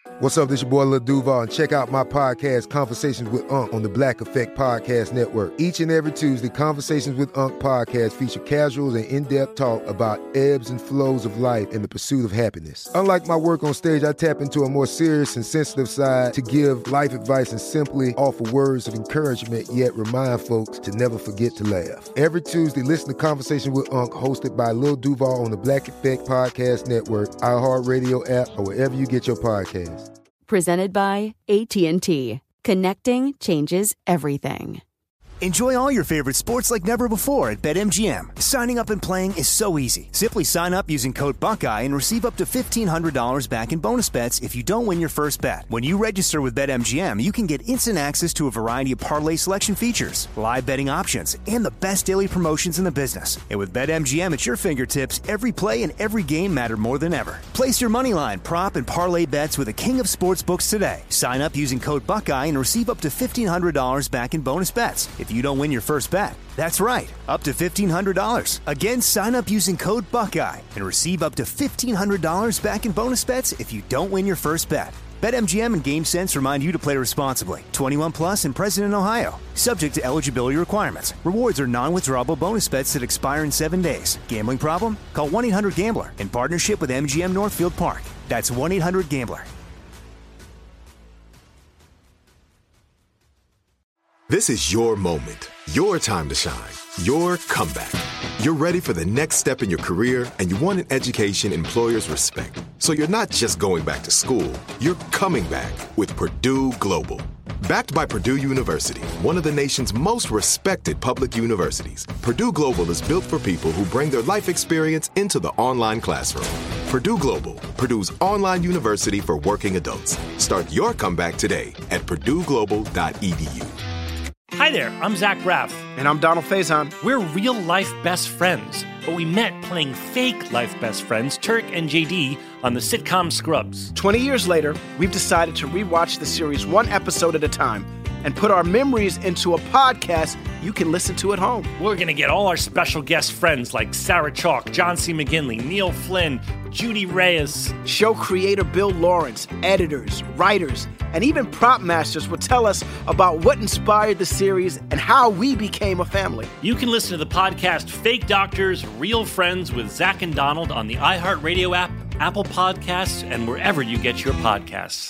What's up, this your boy Lil Duval, and check out my podcast, Conversations with Unc, on the Black Effect Podcast Network. Each and every Tuesday, Conversations with Unc podcast feature casuals and in-depth talk about ebbs and flows of life and the pursuit of happiness. Unlike my work on stage, I tap into a more serious and sensitive side to give life advice and simply offer words of encouragement, yet remind folks to never forget to laugh. Every Tuesday, listen to Conversations with Unc, hosted by Lil Duval on the Black Effect Podcast Network, iHeartRadio app, or wherever you get your podcasts. Presented by AT&T. Connecting changes everything. Enjoy all your favorite sports like never before at BetMGM. Signing up and playing is so easy. Simply sign up using code Buckeye and receive up to $1,500 back in bonus bets if you don't win your first bet. When you register with BetMGM, you can get instant access to a variety of parlay selection features, live betting options, and the best daily promotions in the business. And with BetMGM at your fingertips, every play and every game matter more than ever. Place your moneyline, prop, and parlay bets with the king of sportsbooks today. Sign up using code Buckeye and receive up to $1,500 back in bonus bets if you don't win your first bet. That's right, up to $1,500. Again, sign up using code Buckeye and receive up to $1,500 back in bonus bets if you don't win your first bet. BetMGM and GameSense remind you to play responsibly. 21 plus and present in Ohio. Subject to eligibility requirements. Rewards are non-withdrawable bonus bets that expire in 7 days. Gambling problem? Call 1-800-GAMBLER in partnership with MGM Northfield Park. That's 1-800-GAMBLER. This is your moment, your time to shine, your comeback. You're ready for the next step in your career, and you want an education employers respect. So you're not just going back to school, you're coming back with Purdue Global. Backed by Purdue University, one of the nation's most respected public universities, Purdue Global is built for people who bring their life experience into the online classroom. Purdue Global, Purdue's online university for working adults. Start your comeback today at purdueglobal.edu. Hi there, I'm Zach Braff. And I'm Donald Faison. We're real-life best friends, but we met playing fake life best friends, Turk and JD, on the sitcom Scrubs. 20 years later, we've decided to rewatch the series one episode at a time and put our memories into a podcast you can listen to at home. We're going to get all our special guest friends like Sarah Chalk, John C. McGinley, Neil Flynn, Judy Reyes. Show creator Bill Lawrence, editors, writers, and even prop masters will tell us about what inspired the series and how we became a family. You can listen to the podcast Fake Doctors, Real Friends with Zach and Donald on the iHeartRadio app, Apple Podcasts, and wherever you get your podcasts.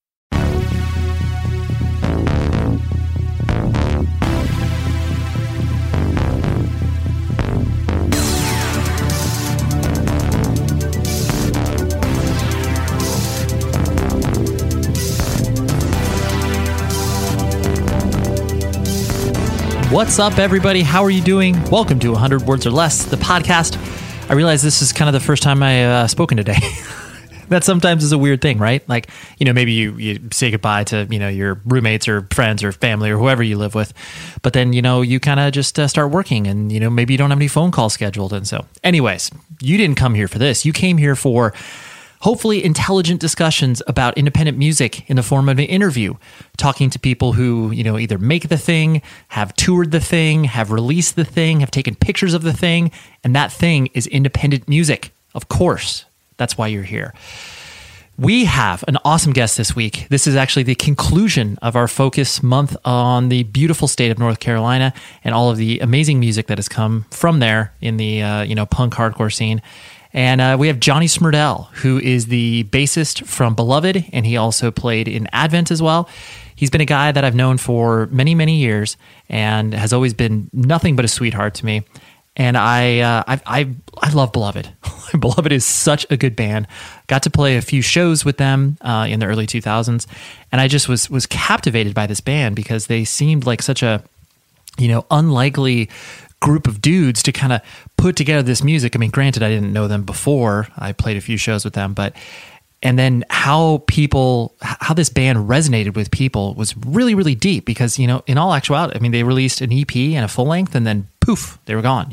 What's up, everybody? How are you doing? Welcome to 100 Words or Less, the podcast. I realize this is kind of the first time I've spoken today. That sometimes is a weird thing, right? Like, maybe you say goodbye to, your roommates or friends or family or whoever you live with. But then, you kind of just start working and, maybe you don't have any phone calls scheduled. And so anyways, you didn't come here for this. You came here for hopefully intelligent discussions about independent music in the form of an interview, talking to people who, either make the thing, have toured the thing, have released the thing, have taken pictures of the thing, and that thing is independent music. Of course, that's why you're here. We have an awesome guest this week. This is actually the conclusion of our focus month on the beautiful state of North Carolina and all of the amazing music that has come from there in the, punk hardcore scene. And we have Johnny Smurdell, who is the bassist from Beloved, and he also played in Advent as well. He's been a guy that I've known for many, many years and has always been nothing but a sweetheart to me. And I love Beloved. Beloved is such a good band. Got to play a few shows with them in the early 2000s, and I just was captivated by this band because they seemed like such a unlikely group of dudes to kind of put together this music. I mean, granted, I didn't know them before. I played a few shows with them, and then how this band resonated with people was really, really deep because, in all actuality, I mean, they released an EP and a full length and then poof, they were gone,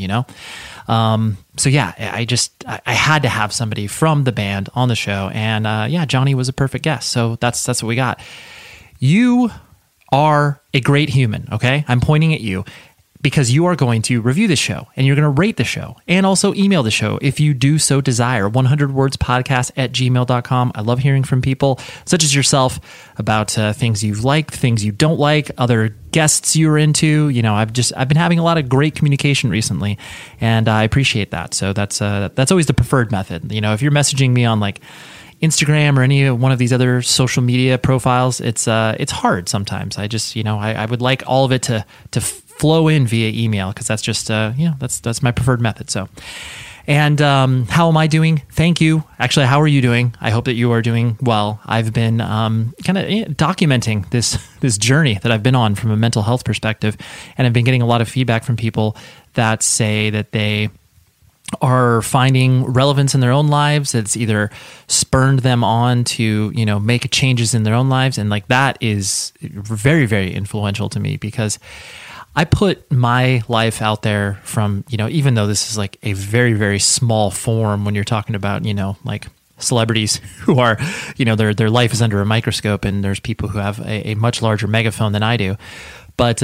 So yeah, I had to have somebody from the band on the show, and Johnny was a perfect guest. So that's what we got. You are a great human. Okay. I'm pointing at you. because you are going to review the show and you're going to rate the show and also email the show if you do so desire. 100wordspodcast@gmail.com. I love hearing from people such as yourself about things you've liked, things you don't like, other guests you're into. You know, I've been having a lot of great communication recently, and I appreciate that. So that's always the preferred method. You know, if you're messaging me on like Instagram or any one of these other social media profiles, it's hard sometimes. I just, I would like all of it to flow in via email, because that's just, that's my preferred method. So, and how am I doing? Thank you. Actually, how are you doing? I hope that you are doing well. I've been kind of documenting this journey that I've been on from a mental health perspective, and I've been getting a lot of feedback from people that say that they are finding relevance in their own lives. It's either spurned them on to, make changes in their own lives. And like, that is very, very influential to me, because I put my life out there from, even though this is like a very, very small form when you're talking about, like celebrities who are, their life is under a microscope, and there's people who have a much larger megaphone than I do. But,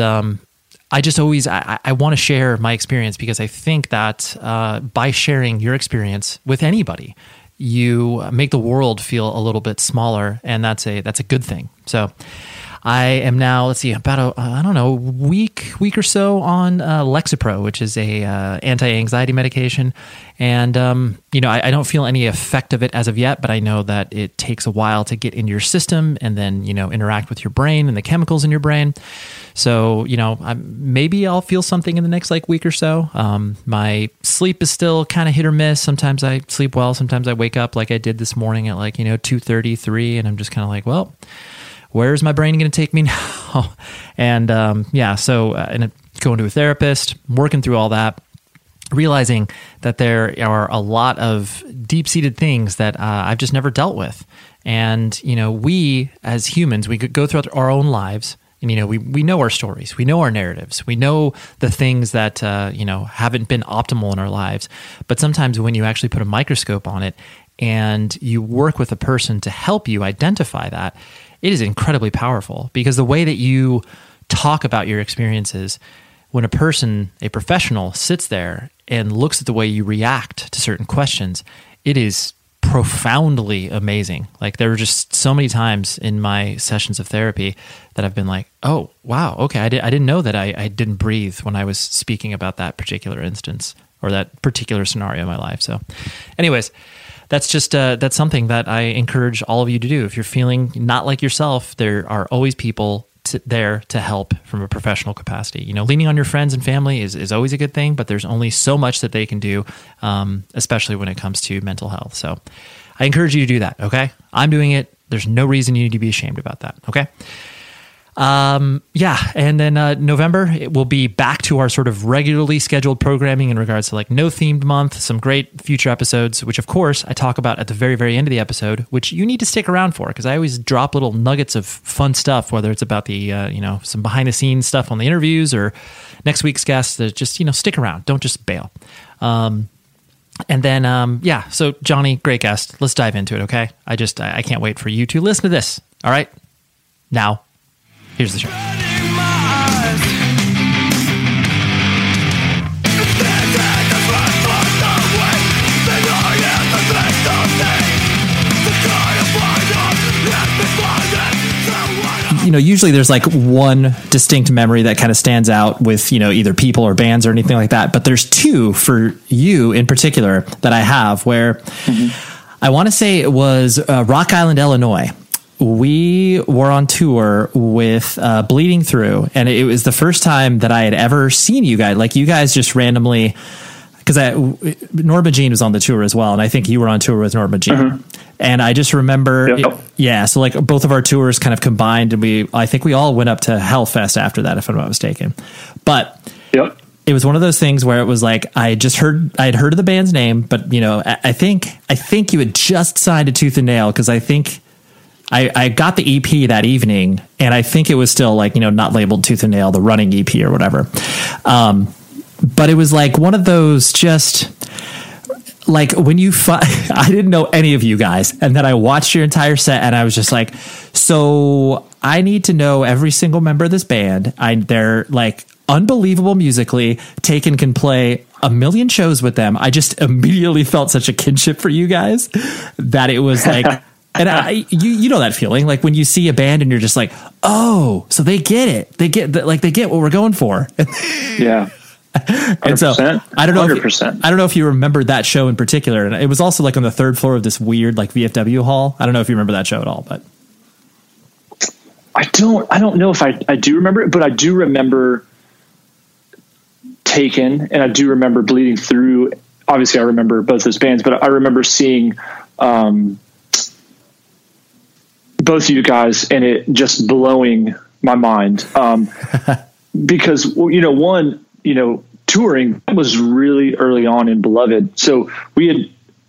I just always, I want to share my experience, because I think that by sharing your experience with anybody, you make the world feel a little bit smaller, and that's a good thing. So I am now, let's see, about a week or so on Lexapro, which is a anti-anxiety medication. And, I don't feel any effect of it as of yet, but I know that it takes a while to get into your system and then, interact with your brain and the chemicals in your brain. So, maybe I'll feel something in the next week or so. My sleep is still kind of hit or miss. Sometimes I sleep well. Sometimes I wake up like I did this morning at 2:30, 3, and I'm just kind of like, well, where's my brain going to take me now? And so and going to a therapist, working through all that, realizing that there are a lot of deep-seated things that I've just never dealt with. And, we as humans, we could go throughout our own lives, and, we know our stories, we know our narratives, we know the things that, haven't been optimal in our lives. But sometimes when you actually put a microscope on it and you work with a person to help you identify that, it is incredibly powerful, because the way that you talk about your experiences, when a professional sits there and looks at the way you react to certain questions, it is profoundly amazing. Like, there were just so many times in my sessions of therapy that I've been like, oh, wow, okay, I didn't know that I didn't breathe when I was speaking about that particular instance or that particular scenario in my life. So anyways, that's just that's something that I encourage all of you to do. If you're feeling not like yourself, there are always people there to help from a professional capacity. Leaning on your friends and family is always a good thing, but there's only so much that they can do, especially when it comes to mental health. So I encourage you to do that, okay? I'm doing it. There's no reason you need to be ashamed about that, okay? And then November, it will be back to our sort of regularly scheduled programming in regards to no themed month, some great future episodes, which of course I talk about at the very, very end of the episode, which you need to stick around for, because I always drop little nuggets of fun stuff, whether it's about the, some behind the scenes stuff on the interviews or next week's guests. That just, stick around. Don't just bail. And then, so Johnny, great guest. Let's dive into it. Okay. I can't wait for you to listen to this. All right. Now, here's the show. Usually there's one distinct memory that kind of stands out with, either people or bands or anything like that. But there's two for you in particular that I have where I want to say it was Rock Island, Illinois. We were on tour with Bleeding Through, and it was the first time that I had ever seen you guys. You guys just randomly, because Norma Jean was on the tour as well, and I think you were on tour with Norma Jean. And I just remember, so both of our tours kind of combined, and I think we all went up to Hellfest after that, if I'm not mistaken. But it was one of those things where it was I had heard of the band's name, but I think you had just signed to Tooth and Nail, because I think I got the EP that evening, and I think it was still not labeled Tooth and Nail, the running EP or whatever. But it was one of those just like when I didn't know any of you guys, and then I watched your entire set, and I was just like, so I need to know every single member of this band. They're like unbelievable musically. Taken can play a million shows with them. I just immediately felt such a kinship for you guys that it was like, and you know that feeling, like when you see a band and you're just like, oh, so they get it. They get what we're going for. Yeah. 100%. And so I don't know 100%. I don't know if you remembered that show in particular. And it was also like on the third floor of this weird like VFW hall. I don't know if you remember that show at all, but I don't know if I do remember it, but I do remember Taken, and I do remember Bleeding Through. Obviously I remember both those bands, but I remember seeing both of you guys and it just blowing my mind. Because, touring was really early on in Beloved. So we had,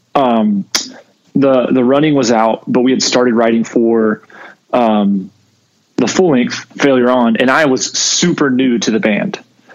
the running was out, but we had started writing for, the full length Failure On. And I was super new to the band.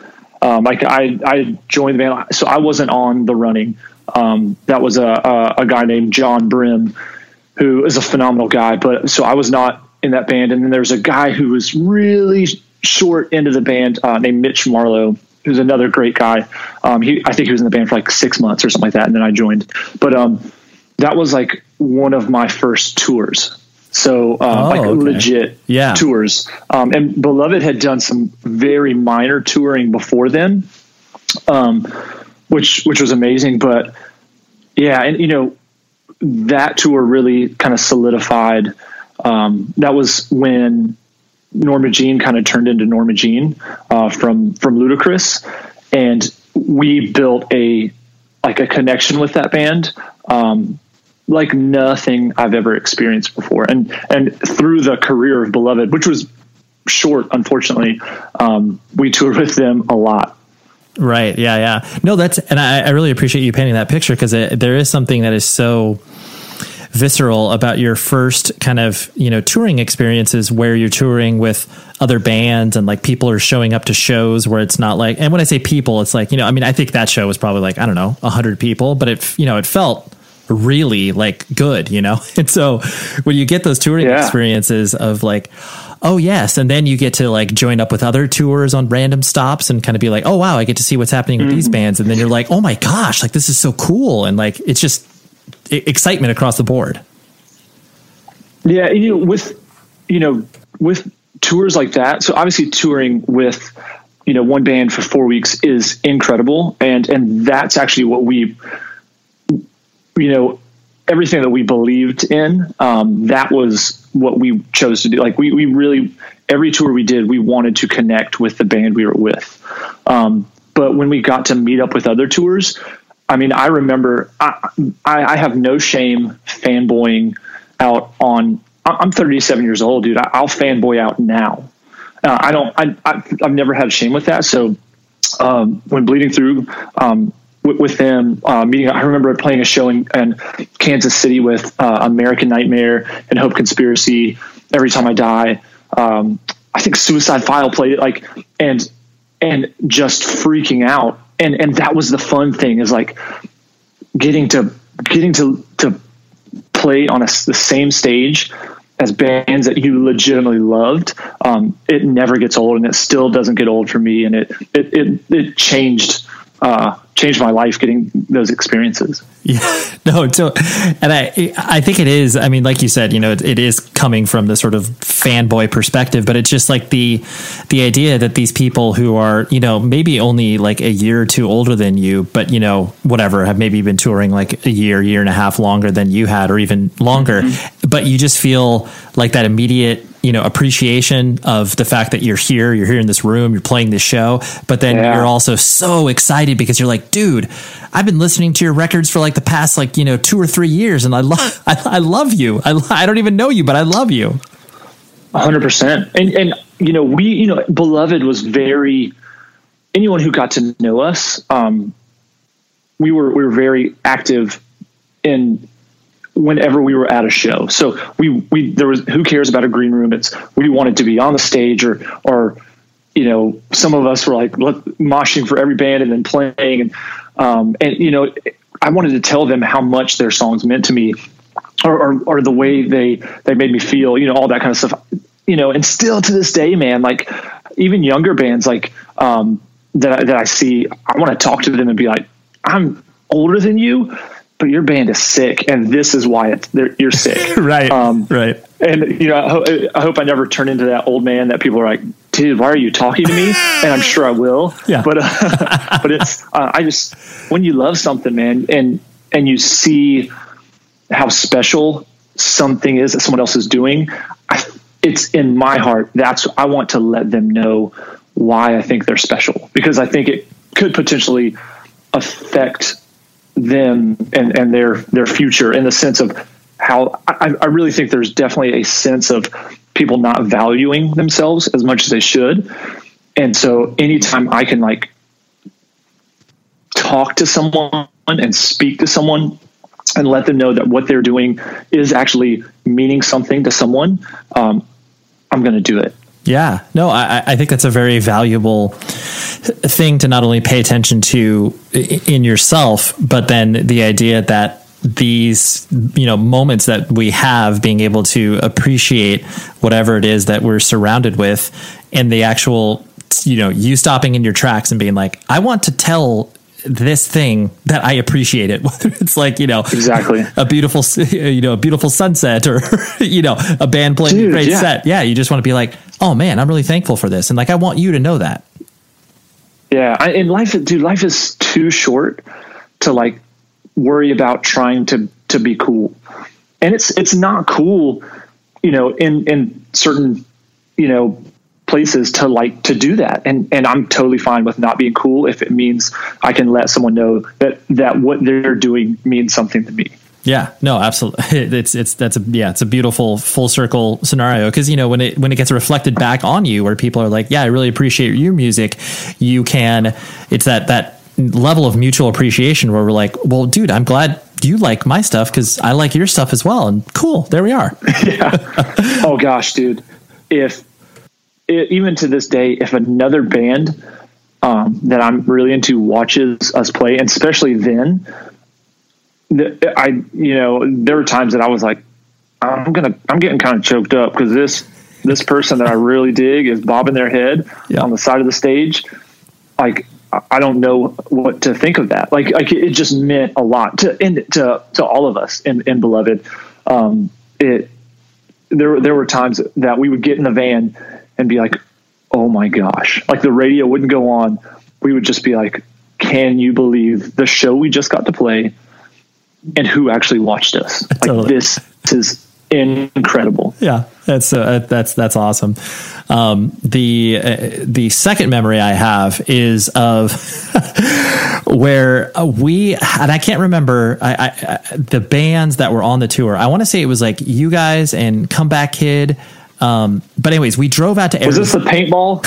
I joined the band, so I wasn't on the running. That was a guy named John Brim, who is a phenomenal guy, but so I was not in that band. And then there's a guy who was really short into the band, named Mitch Marlowe, who's another great guy. I think he was in the band for like 6 months or something like that. And then I joined, but, that was like one of my first tours. So, legit tours. And Beloved had done some very minor touring before then, which was amazing. But yeah. And, that tour really kind of solidified. That was when Norma Jean kind of turned into Norma Jean, from Ludacris. And we built a connection with that band, like nothing I've ever experienced before. And through the career of Beloved, which was short, unfortunately, we toured with them a lot. Right. Yeah. No, and I really appreciate you painting that picture, because there is something that is so visceral about your first kind of, touring experiences where you're touring with other bands and like people are showing up to shows where it's not like, and when I say people, it's like, I think that show was probably like, I don't know, 100 people, but it felt really like good, And so when you get those touring experiences of like, oh yes. And then you get to like join up with other tours on random stops and kind of be like, oh wow, I get to see what's happening with these bands. And then you're like, oh my gosh, like this is so cool. And like, it's just excitement across the board. Yeah. With tours like that. So obviously touring with, one band for 4 weeks is incredible. And that's actually what we, everything that we believed in, that was what we chose to do. Like we really, every tour we did, we wanted to connect with the band we were with. But when we got to meet up with other tours, I mean, I remember I have no shame fanboying out on, I'm 37 years old, dude. I'll fanboy out now. I've never had shame with that. So, when Bleeding Through, with them, meeting, I remember playing a show in Kansas City with, American Nightmare and Hope Conspiracy, Every Time I Die. I think Suicide File played it, like, and just freaking out. And that was the fun thing, is like getting to play on the same stage as bands that you legitimately loved. It never gets old, and it still doesn't get old for me. And it changed my life getting those experiences. Yeah, no. So, and I think it is, I mean, like you said, it is coming from the sort of fanboy perspective, but it's just like the idea that these people who are, maybe only like a year or two older than you, but whatever, have maybe been touring like a year and a half longer than you had, or even longer, but you just feel like that immediate, appreciation of the fact that you're here in this room, you're playing this show, but then you're also so excited because you're like, dude, I've been listening to your records for like the past, 2 or 3 years. And I love you. I don't even know you, but I love you. 100%. And we, Beloved was very, anyone who got to know us, we were very active in whenever we were at a show. So there was, who cares about a green room? We wanted to be on the stage or some of us were like moshing for every band and then playing. And I wanted to tell them how much their songs meant to me, or the way they made me feel, all that kind of stuff, and still to this day, man, like even younger bands, like, that I see, I want to talk to them and be like, I'm older than you, but your band is sick, and this is why you're sick. Right. Right. And, I hope I never turn into that old man that people are like, dude, why are you talking to me? And I'm sure I will. Yeah. But it's, I just, when you love something, man, and you see how special something is that someone else is doing, it's in my heart. I want to let them know why I think they're special, because I think it could potentially affect them and their future, in the sense of how I really think there's definitely a sense of people not valuing themselves as much as they should. And so anytime I can like talk to someone and speak to someone and let them know that what they're doing is actually meaning something to someone, I'm going to do it. Yeah, no, I think that's a very valuable thing to not only pay attention to in yourself, but then the idea that these, moments that we have, being able to appreciate whatever it is that we're surrounded with, and the actual, you stopping in your tracks and being like, I want to tell this thing that I appreciate it, whether it's like, exactly a beautiful sunset, or, a band playing a great set. Yeah. You just want to be like, oh man, I'm really thankful for this. And like, I want you to know that. Yeah. In life, dude, life is too short to like worry about trying to be cool. And it's not cool, in certain, places to do that. And I'm totally fine with not being cool if it means I can let someone know that what they're doing means something to me. Yeah, no, absolutely. It's a beautiful full circle scenario, because when it gets reflected back on you, where people are like, yeah, I really appreciate your music, it's that level of mutual appreciation where we're like, well, dude, I'm glad you like my stuff because I like your stuff as well, and cool, there we are. Yeah. Oh gosh, dude, even to this day, if another band that I'm really into watches us play, and especially then, there were times that I was like, I'm getting kind of choked up because this person that I really dig is bobbing their head on the side of the stage. Like, I don't know what to think of that. Like it just meant a lot to all of us in Beloved. There were times that we would get in the van and be like, oh my gosh, like the radio wouldn't go on. We would just be like, can you believe the show we just got to play and who actually watched us? Like, totally. This is incredible. Yeah, that's awesome. The second memory I have is of where and I can't remember the bands that were on the tour. I want to say it was like you guys and Comeback Kid. But anyways, we drove out to Arizona. Was this the paintball?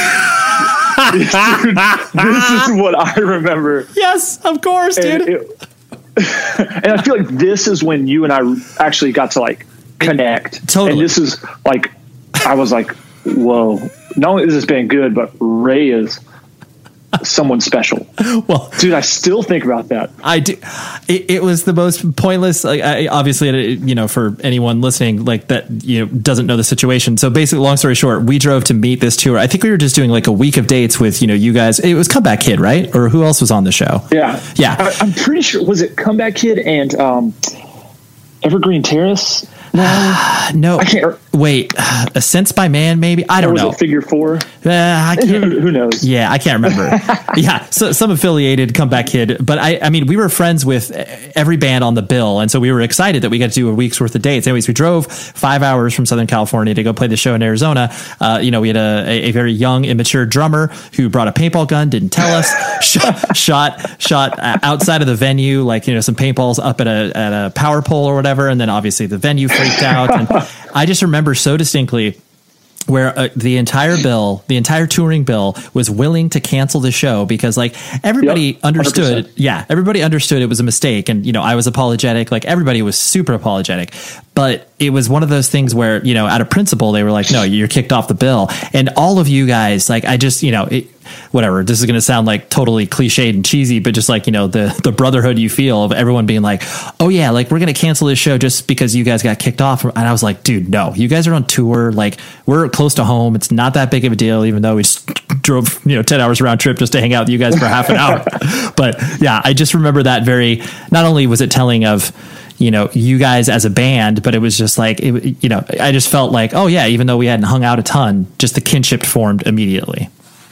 This is what I remember. Yes, of course, dude. And I feel like this is when you and I actually got to like connect. Totally. And this is like, I was like, whoa, not only is this band good, but Ray is someone special. Well, dude, I still think about that. I do. It was the most pointless, like, obviously, for anyone listening, like that, doesn't know the situation. So basically, long story short, we drove to meet this tour. I think we were just doing like a week of dates with, you guys. It was Comeback Kid, right? Or who else was on the show? Yeah. Yeah. I'm pretty sure. Was it Comeback Kid and Evergreen Terrace? No. I can't. Wait, Sense by Man, maybe? I don't know. Was it Figure 4? I can't. Who knows? Yeah, I can't remember. Yeah, so some affiliated Comeback Kid. But I mean, we were friends with every band on the bill. And so we were excited that we got to do a week's worth of dates. Anyways, we drove 5 hours from Southern California to go play the show in Arizona. We had a very young, immature drummer who brought a paintball gun, didn't tell us, shot outside of the venue, like, some paintballs up at a power pole or whatever. And then obviously the venue freaked out. And I just remember so distinctly where the entire touring bill was willing to cancel the show because like everybody understood. 100%. Yeah. Everybody understood it was a mistake. And, I was apologetic. Like everybody was super apologetic, But it was one of those things where, you know, out of principle, they were like, no, you're kicked off the bill. And all of you guys, like, I just, you know, whatever, this is going to sound like totally cliched and cheesy, but just like, you know, the brotherhood you feel of everyone being like, oh yeah, like we're going to cancel this show just because you guys got kicked off. And I was like, dude, no, you guys are on tour. Like, we're close to home. It's not that big of a deal, even though we just drove, you know, 10 hours round trip just to hang out with you guys for half an hour. But yeah, I just remember that not only was it telling of, you know, you guys as a band, but it was just like, you know, I just felt like, oh yeah, even though we hadn't hung out a ton, just the kinship formed immediately.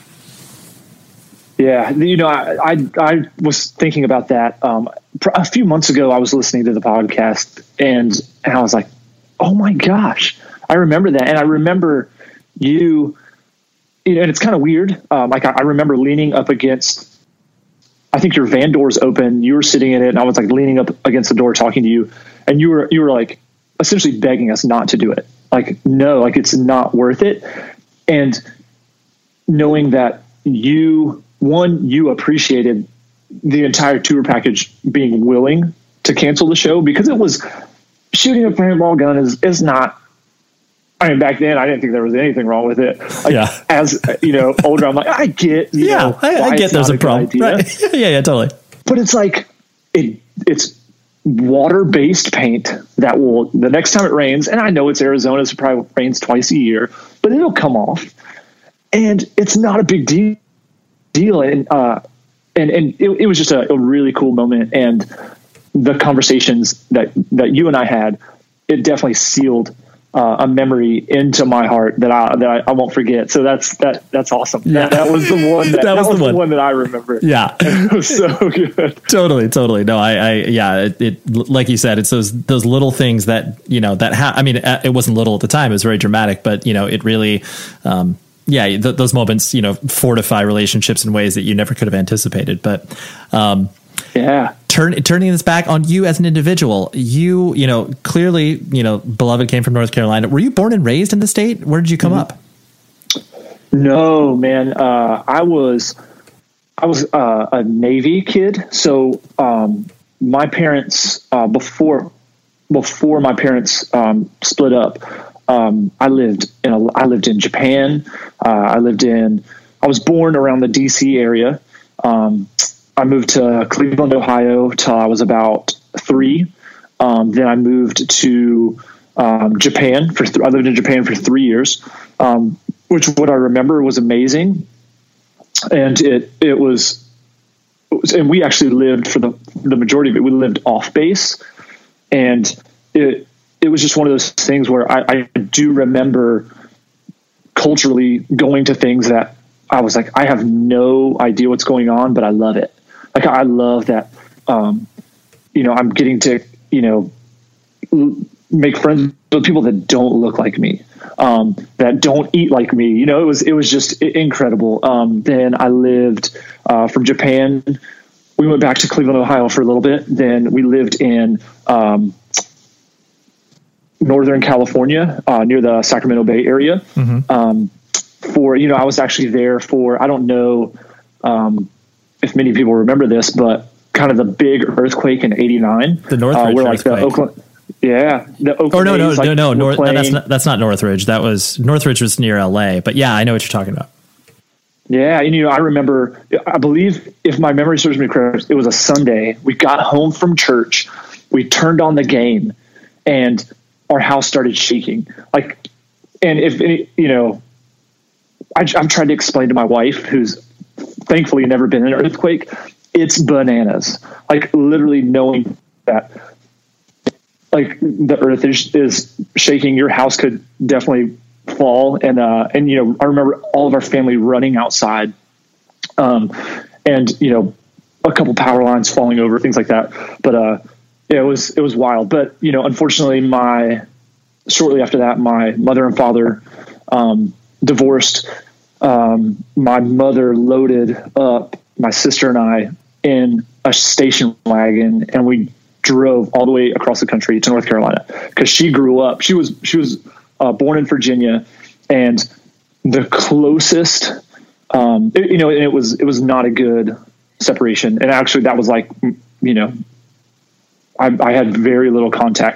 Yeah. You know, I was thinking about that. A few months ago, I was listening to the podcast and I was like, oh my gosh, I remember that. And I remember you know, and it's kind of weird. Like I remember leaning up against, I think your van door's open. You were sitting in it, and I was like leaning up against the door talking to you, and you were like essentially begging us not to do it. Like, no, like it's not worth it. And knowing that you appreciated the entire tour package being willing to cancel the show, because it was shooting a paintball gun is not. I mean, back then I didn't think there was anything wrong with it. Like, as you know, older, I'm like, I get, you know, I get there's a problem. Right. Yeah, totally. But it's like, it's water-based paint that will, the next time it rains, and I know it's Arizona, so it probably rains twice a year, but it'll come off. And it's not a big deal. And it was just a really cool moment. And the conversations that you and I had, it definitely sealed a memory into my heart that I won't forget. So that's awesome. Yeah. That was the one that was the one that I remember. Yeah. It was so good. Totally. No, it like you said, it's those little things that, you know, I mean, it wasn't little at the time, it was very dramatic, but you know, it really, those moments, you know, fortify relationships in ways that you never could have anticipated. But, turning this back on you as an individual, you know, clearly, you know, Beloved came from North Carolina. Were you born and raised in the state? Where did you come up? No, man. I was a Navy kid. So, my parents, before my parents, split up, I lived in Japan. I was born around the DC area. I moved to Cleveland, Ohio till I was about 3. Then I moved to Japan I lived in Japan for 3 years, which what I remember was amazing. And it was, and we actually lived for the majority of it. We lived off base, and it was just one of those things where I do remember culturally going to things that I was like, I have no idea what's going on, but I love it. Like, I love that, you know, I'm getting to, you know, make friends with people that don't look like me, that don't eat like me. You know, it was just incredible. Then I lived, from Japan, we went back to Cleveland, Ohio for a little bit. Then we lived in, Northern California, near the Sacramento Bay area. Mm-hmm. For, you know, I was actually there for, I don't know, if many people remember this, but kind of the big earthquake in '89, the Northridge where like earthquake. The Oakland, the Oakland. No, that's not Northridge. Northridge was near LA, but yeah, I know what you're talking about. Yeah. And, you know, I remember, I believe if my memory serves me correct, it was a Sunday. We got home from church, we turned on the game, and our house started shaking. Like, and if any, you know, I'm trying to explain to my wife, who's thankfully never been in an earthquake, it's bananas. Like, literally knowing that, like, the earth is shaking, your house could definitely fall. And, you know, I remember all of our family running outside, and, you know, a couple power lines falling over, things like that. But, it was wild. But, you know, unfortunately shortly after that, my mother and father, divorced. My mother loaded up my sister and I in a station wagon, and we drove all the way across the country to North Carolina, because she grew up. She was born in Virginia, and the closest, you know, and it was not a good separation. And actually, that was like, you know, I had very little contact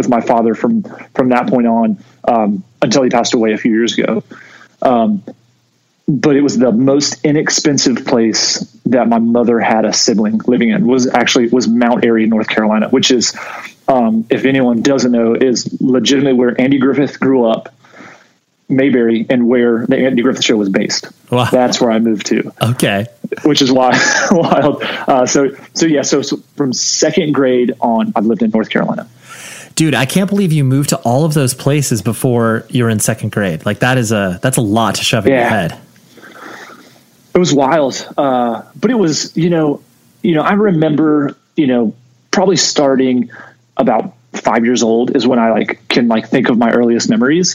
with my father from that point on, until he passed away a few years ago. But it was the most inexpensive place that my mother had a sibling living in was Mount Airy, North Carolina, which is, if anyone doesn't know, is legitimately where Andy Griffith grew up, Mayberry, and where the Andy Griffith Show was based. Wow. That's where I moved to. Okay. Which is wild. So from second grade on, I've lived in North Carolina. Dude, I can't believe you moved to all of those places before you were in second grade. Like that's a lot to shove in your head. It was wild. But it was, I remember, probably starting about 5 years old is when I can think of my earliest memories.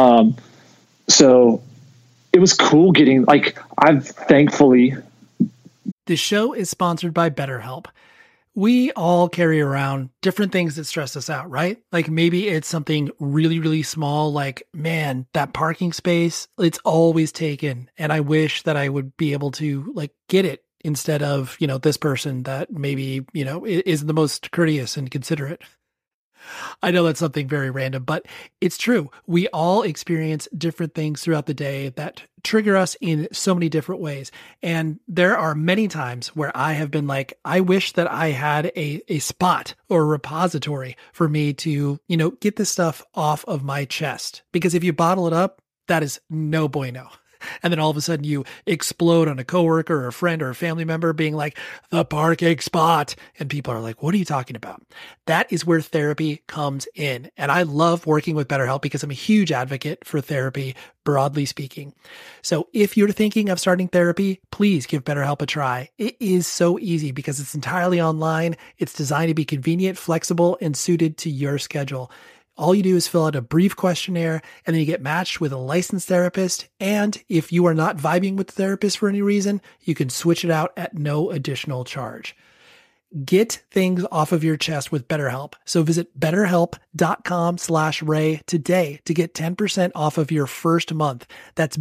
So it was cool getting I've thankfully. The show is sponsored by BetterHelp. We all carry around different things that stress us out, right? Like maybe it's something really, really small, like, man, that parking space, it's always taken. And I wish that I would be able to get it instead of, this person that maybe, isn't the most courteous and considerate. I know that's something very random, but it's true. We all experience different things throughout the day that trigger us in so many different ways. And there are many times where I have been like, I wish that I had a spot or a repository for me to, get this stuff off of my chest. Because if you bottle it up, that is no bueno. And then all of a sudden you explode on a coworker or a friend or a family member being like, the parking spot. And people are like, what are you talking about? That is where therapy comes in. And I love working with BetterHelp because I'm a huge advocate for therapy, broadly speaking. So if you're thinking of starting therapy, please give BetterHelp a try. It is so easy because it's entirely online. It's designed to be convenient, flexible, and suited to your schedule. All you do is fill out a brief questionnaire and then you get matched with a licensed therapist. And if you are not vibing with the therapist for any reason, you can switch it out at no additional charge. Get things off of your chest with BetterHelp. So visit betterhelp.com/Ray today to get 10% off of your first month. That's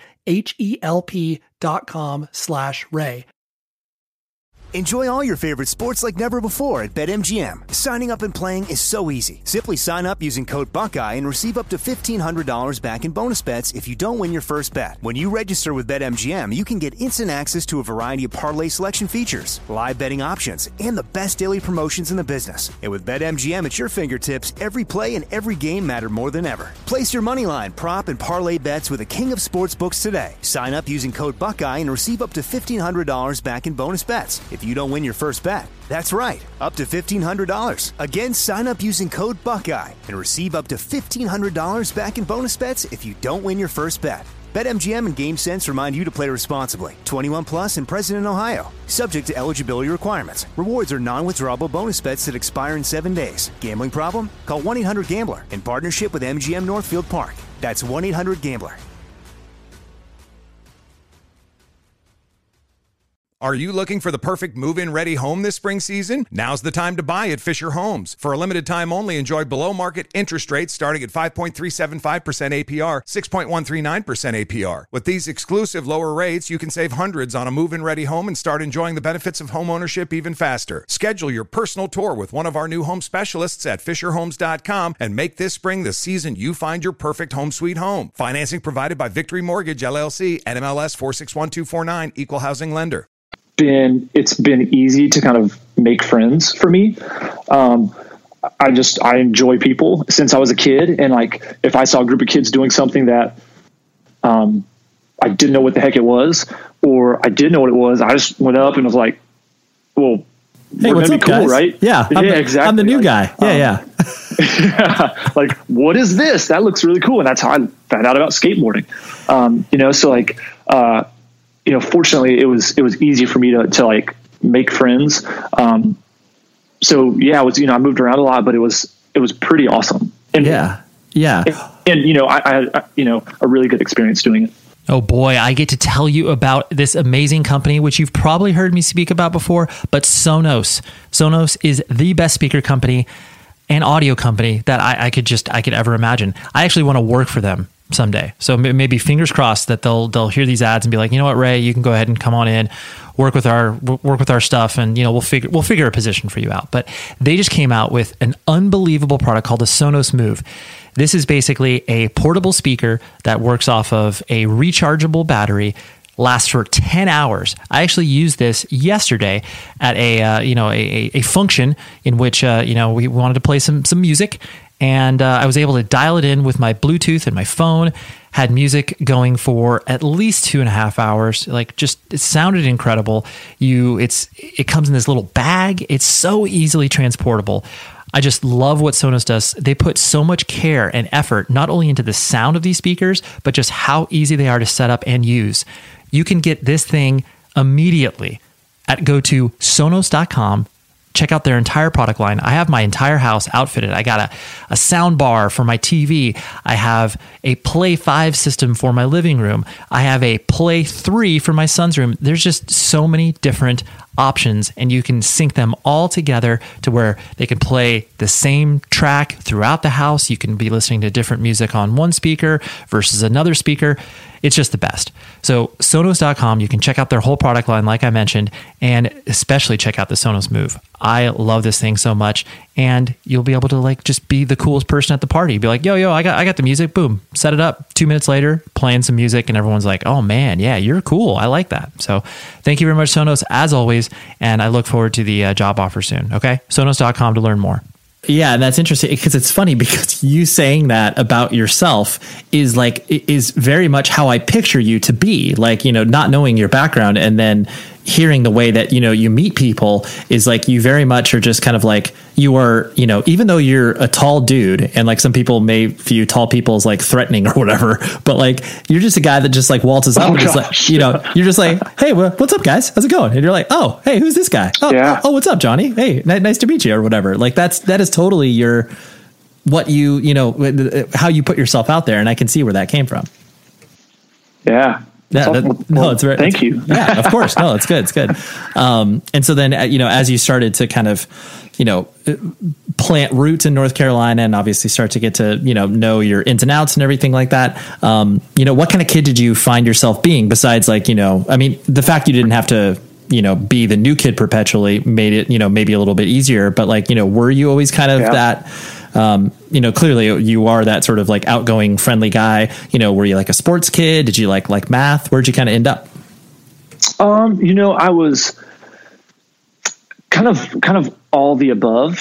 betterhelp.com/Ray. Enjoy all your favorite sports like never before at BetMGM. Signing up and playing is so easy. Simply sign up using code Buckeye and receive up to $1,500 back in bonus bets if you don't win your first bet. When you register with BetMGM, you can get instant access to a variety of parlay selection features, live betting options, and the best daily promotions in the business. And with BetMGM at your fingertips, every play and every game matter more than ever. Place your moneyline, prop, and parlay bets with the king of sportsbooks today. Sign up using code Buckeye and receive up to $1,500 back in bonus bets if you don't win your first bet. That's right, up to $1,500. Again, sign up using code Buckeye and receive up to $1,500 back in bonus bets if you don't win your first bet. BetMGM and GameSense remind you to play responsibly. 21 plus and present in Ohio. Subject to eligibility requirements. Rewards are non-withdrawable bonus bets that expire in 7 days. Gambling problem? Call 1-800-GAMBLER in partnership with MGM Northfield Park. That's 1-800-GAMBLER. Are you looking for the perfect move-in ready home this spring season? Now's the time to buy at Fisher Homes. For a limited time only, enjoy below-market interest rates starting at 5.375% APR, 6.139% APR. With these exclusive lower rates, you can save hundreds on a move-in ready home and start enjoying the benefits of home ownership even faster. Schedule your personal tour with one of our new home specialists at FisherHomes.com and make this spring the season you find your perfect home sweet home. Financing provided by Victory Mortgage, LLC, NMLS 461249, Equal Housing Lender. It's been easy to kind of make friends for me. I enjoy people since I was a kid. And if I saw a group of kids doing something that, I didn't know what the heck it was, or I did know what it was, I just went up and was like, well, hey, we're what's going to be up, cool, guys? right? Yeah. Exactly. I'm the new guy. Yeah. What is this? That looks really cool. And that's how I found out about skateboarding. Fortunately it was easy for me to make friends. I moved around a lot, but it was pretty awesome. And, I had a really good experience doing it. Oh boy, I get to tell you about this amazing company, which you've probably heard me speak about before, but Sonos. Sonos is the best speaker company and audio company that I could ever imagine. I actually want to work for them. someday. So maybe fingers crossed that they'll hear these ads and be like, you know what, Ray, you can go ahead and come on in, work with our stuff, and we'll figure a position for you out. But they just came out with an unbelievable product called the Sonos Move. This is basically a portable speaker that works off of a rechargeable battery, lasts for 10 hours. I actually used this yesterday at a function in which we wanted to play some music, and I was able to dial it in with my Bluetooth and my phone. Had music going for at least 2.5 hours. It sounded incredible. It comes in this little bag. It's so easily transportable. I just love what Sonos does. They put so much care and effort not only into the sound of these speakers, but just how easy they are to set up and use. You can get this thing immediately go to Sonos.com. Check out their entire product line. I have my entire house outfitted. I got a sound bar for my TV. I have a Play 5 system for my living room. I have a Play 3 for my son's room. There's just so many different options, and you can sync them all together to where they can play the same track throughout the house. You can be listening to different music on one speaker versus another speaker. It's just the best. So Sonos.com, you can check out their whole product line, like I mentioned, and especially check out the Sonos Move. I love this thing so much, and you'll be able to just be the coolest person at the party. Be like, yo, I got the music. Boom, set it up. 2 minutes later, playing some music, and everyone's like, oh man, yeah, you're cool. I like that. So thank you very much, Sonos, as always, and I look forward to the job offer soon. Okay, Sonos.com to learn more. Yeah, and that's interesting because it's funny because you saying that about yourself is very much how I picture you to be, not knowing your background and then hearing the way that, you meet people is you very much are just kind of you are, even though you're a tall dude and some people may view tall people as threatening or whatever, but you're just a guy that just waltzes up and just you're just hey, what's up guys? How's it going? And you're like, oh, hey, who's this guy? Oh, yeah. Oh, what's up, Johnny? Hey, nice to meet you or whatever. That is totally what how you put yourself out there. And I can see where that came from. Yeah. It's very. Thank you. Yeah, of course. No, it's good. It's good. And so then, as you started to kind of, plant roots in North Carolina and obviously start to get to, know your ins and outs and everything like that. What kind of kid did you find yourself being besides the fact you didn't have to, be the new kid perpetually made it, maybe a little bit easier, but were you always kind of that, clearly you are that sort of outgoing, friendly guy, were you a sports kid? Did you like math? Where'd you kind of end up? I was kind of all the above.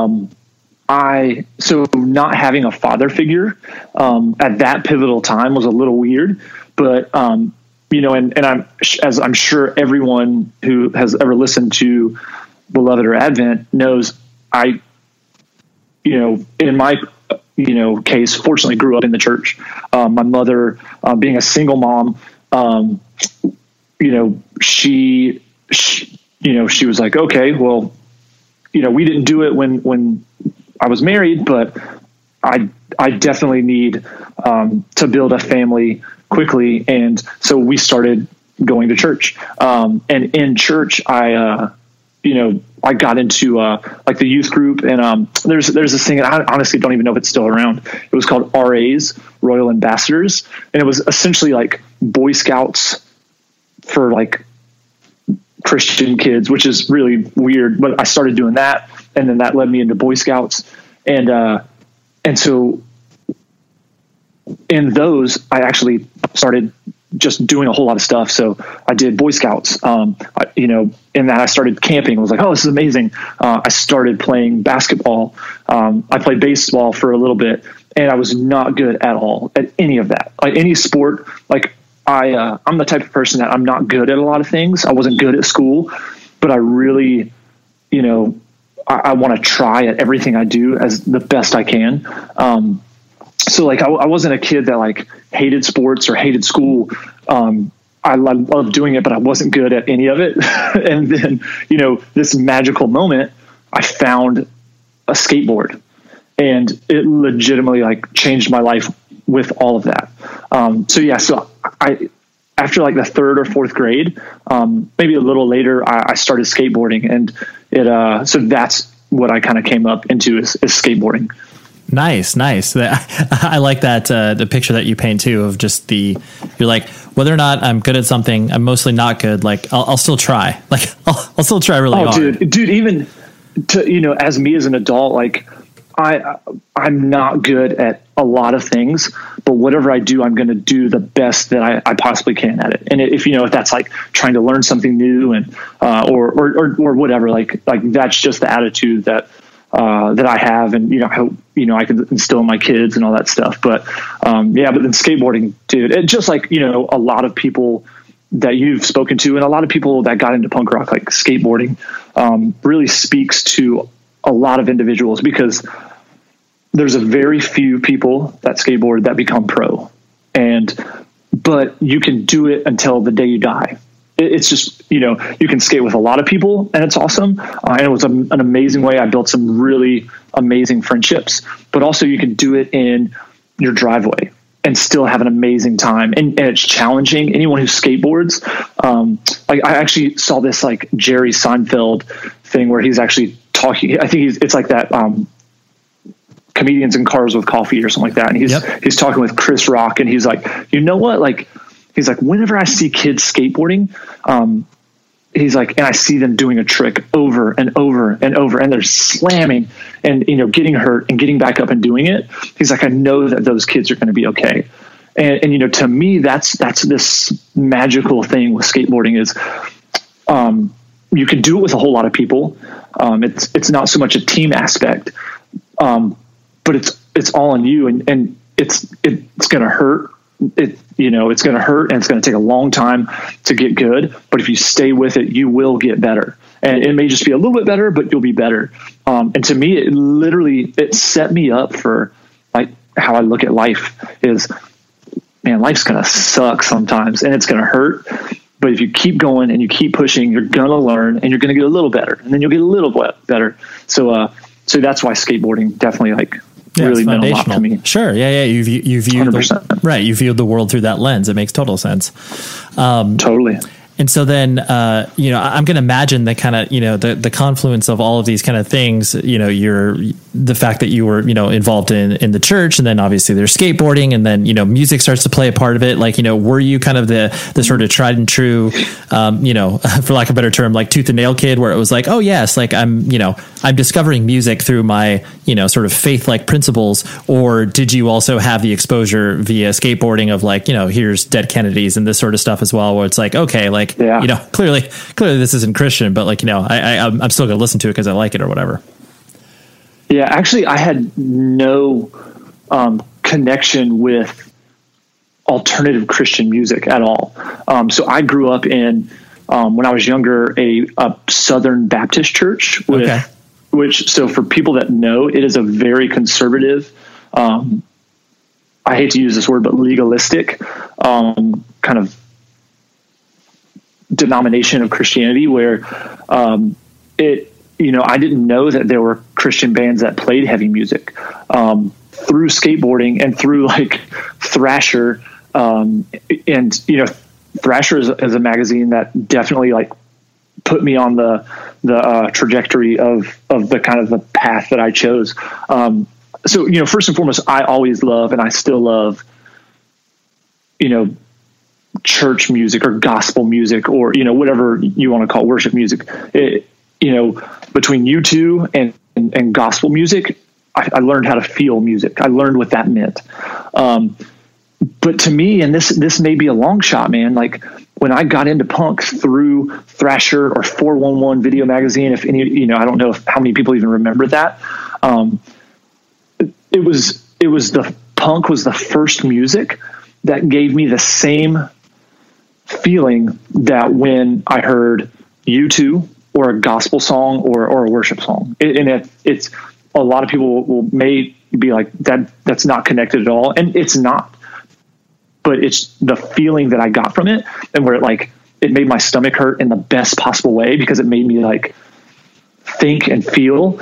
So not having a father figure, at that pivotal time was a little weird, but, and I'm sure everyone who has ever listened to Beloved or Advent knows in my, case, fortunately grew up in the church. My mother, being a single mom, she was like, okay, well, we didn't do it when I was married, but I definitely need, to build a family quickly. And so we started going to church. And in church, I got into the youth group, and there's this thing, and I honestly don't even know if it's still around. It was called RAs, Royal Ambassadors, and it was essentially Boy Scouts for Christian kids, which is really weird. But I started doing that, and then that led me into Boy Scouts, and so in those, I actually started just doing a whole lot of stuff. So I did Boy Scouts, in that I started camping. I was like, oh, this is amazing. I started playing basketball. I played baseball for a little bit, and I was not good at all at any of that. Any sport, I'm the type of person that I'm not good at a lot of things. I wasn't good at school, but I really, I want to try at everything I do as the best I can. So I wasn't a kid that hated sports or hated school. I loved doing it, but I wasn't good at any of it. And then, this magical moment, I found a skateboard, and it legitimately changed my life with all of that. So I, after the third or fourth grade, maybe a little later, I started skateboarding, and so that's what I kind of came up into is skateboarding. Nice. I like that, the picture that you paint too, of just you're like, whether or not I'm good at something, I'm mostly not good. Like I'll still try. Like I'll still try really hard. Dude, even to, as me as an adult, like I'm not good at a lot of things, but whatever I do, I'm going to do the best that I possibly can at it. And if that's like trying to learn something new and, or whatever, like that's just the attitude that I have, and I hope I can instill in my kids and all that stuff. But but then skateboarding, dude, it just like a lot of people that you've spoken to, and a lot of people that got into punk rock, like skateboarding, really speaks to a lot of individuals, because there's a very few people that skateboard that become pro, but you can do it until the day you die. It's just, you can skate with a lot of people, and it's awesome. And it was an amazing way. I built some really amazing friendships, but also you can do it in your driveway and still have an amazing time. And it's challenging. Anyone who skateboards, like I actually saw this like Jerry Seinfeld thing where he's actually talking. I think it's like that, Comedians in Cars with Coffee or something like that. And he's talking with Chris Rock, and he's like, what? Like, he's like, whenever I see kids skateboarding, he's like, and I see them doing a trick over and over and over, and they're slamming and, getting hurt and getting back up and doing it. He's like, I know that those kids are going to be okay. And to me, that's this magical thing with skateboarding is, you can do it with a whole lot of people. It's not so much a team aspect, but it's all on you, and it's going to hurt. It's going to hurt, and it's going to take a long time to get good. But if you stay with it, you will get better. And it may just be a little bit better, but you'll be better. And to me, it set me up for like how I look at life is, man, life's going to suck sometimes, and it's going to hurt. But if you keep going and you keep pushing, you're going to learn, and you're going to get a little better, and then you'll get a little bit better. So that's why skateboarding definitely really meant a lot to me. Sure. Yeah. You viewed you viewed the world through that lens. It makes total sense. Totally. And so then, I'm going to imagine the kind of, the confluence of all of these kind of things, the fact that you were, involved in the church, and then obviously there's skateboarding, and then, music starts to play a part of it. Like, were you kind of the sort of tried and true, for lack of a better term, like tooth and nail kid, where it was like, oh yes, like I'm discovering music through my, sort of faith-like principles? Or did you also have the exposure via skateboarding of like, here's Dead Kennedys and this sort of stuff as well, where it's like, okay, like, clearly this isn't Christian, but like, I'm still going to listen to it because I like it or whatever. Yeah, actually I had no connection with alternative Christian music at all. So I grew up in, when I was younger, a Southern Baptist church which, so for people that know, it is a very conservative, I hate to use this word, but legalistic, kind of denomination of Christianity where, I didn't know that there were Christian bands that played heavy music, through skateboarding and through like Thrasher. Thrasher is a magazine that definitely like put me on the trajectory of the kind of the path that I chose. So, first and foremost, I always love, and I still love, church music or gospel music, or, whatever you want to call worship music. Between U2 and gospel music, I learned how to feel music. I learned what that meant. But to me, and this may be a long shot, man, like when I got into punk through Thrasher or 411 Video Magazine, if any, I don't know how many people even remember that. It was the punk was the first music that gave me the same feeling that when I heard U2 or a gospel song or a worship song. It's a lot of people may be like that's not connected at all. And it's not, but it's the feeling that I got from it, and where it made my stomach hurt in the best possible way, because it made me like think and feel.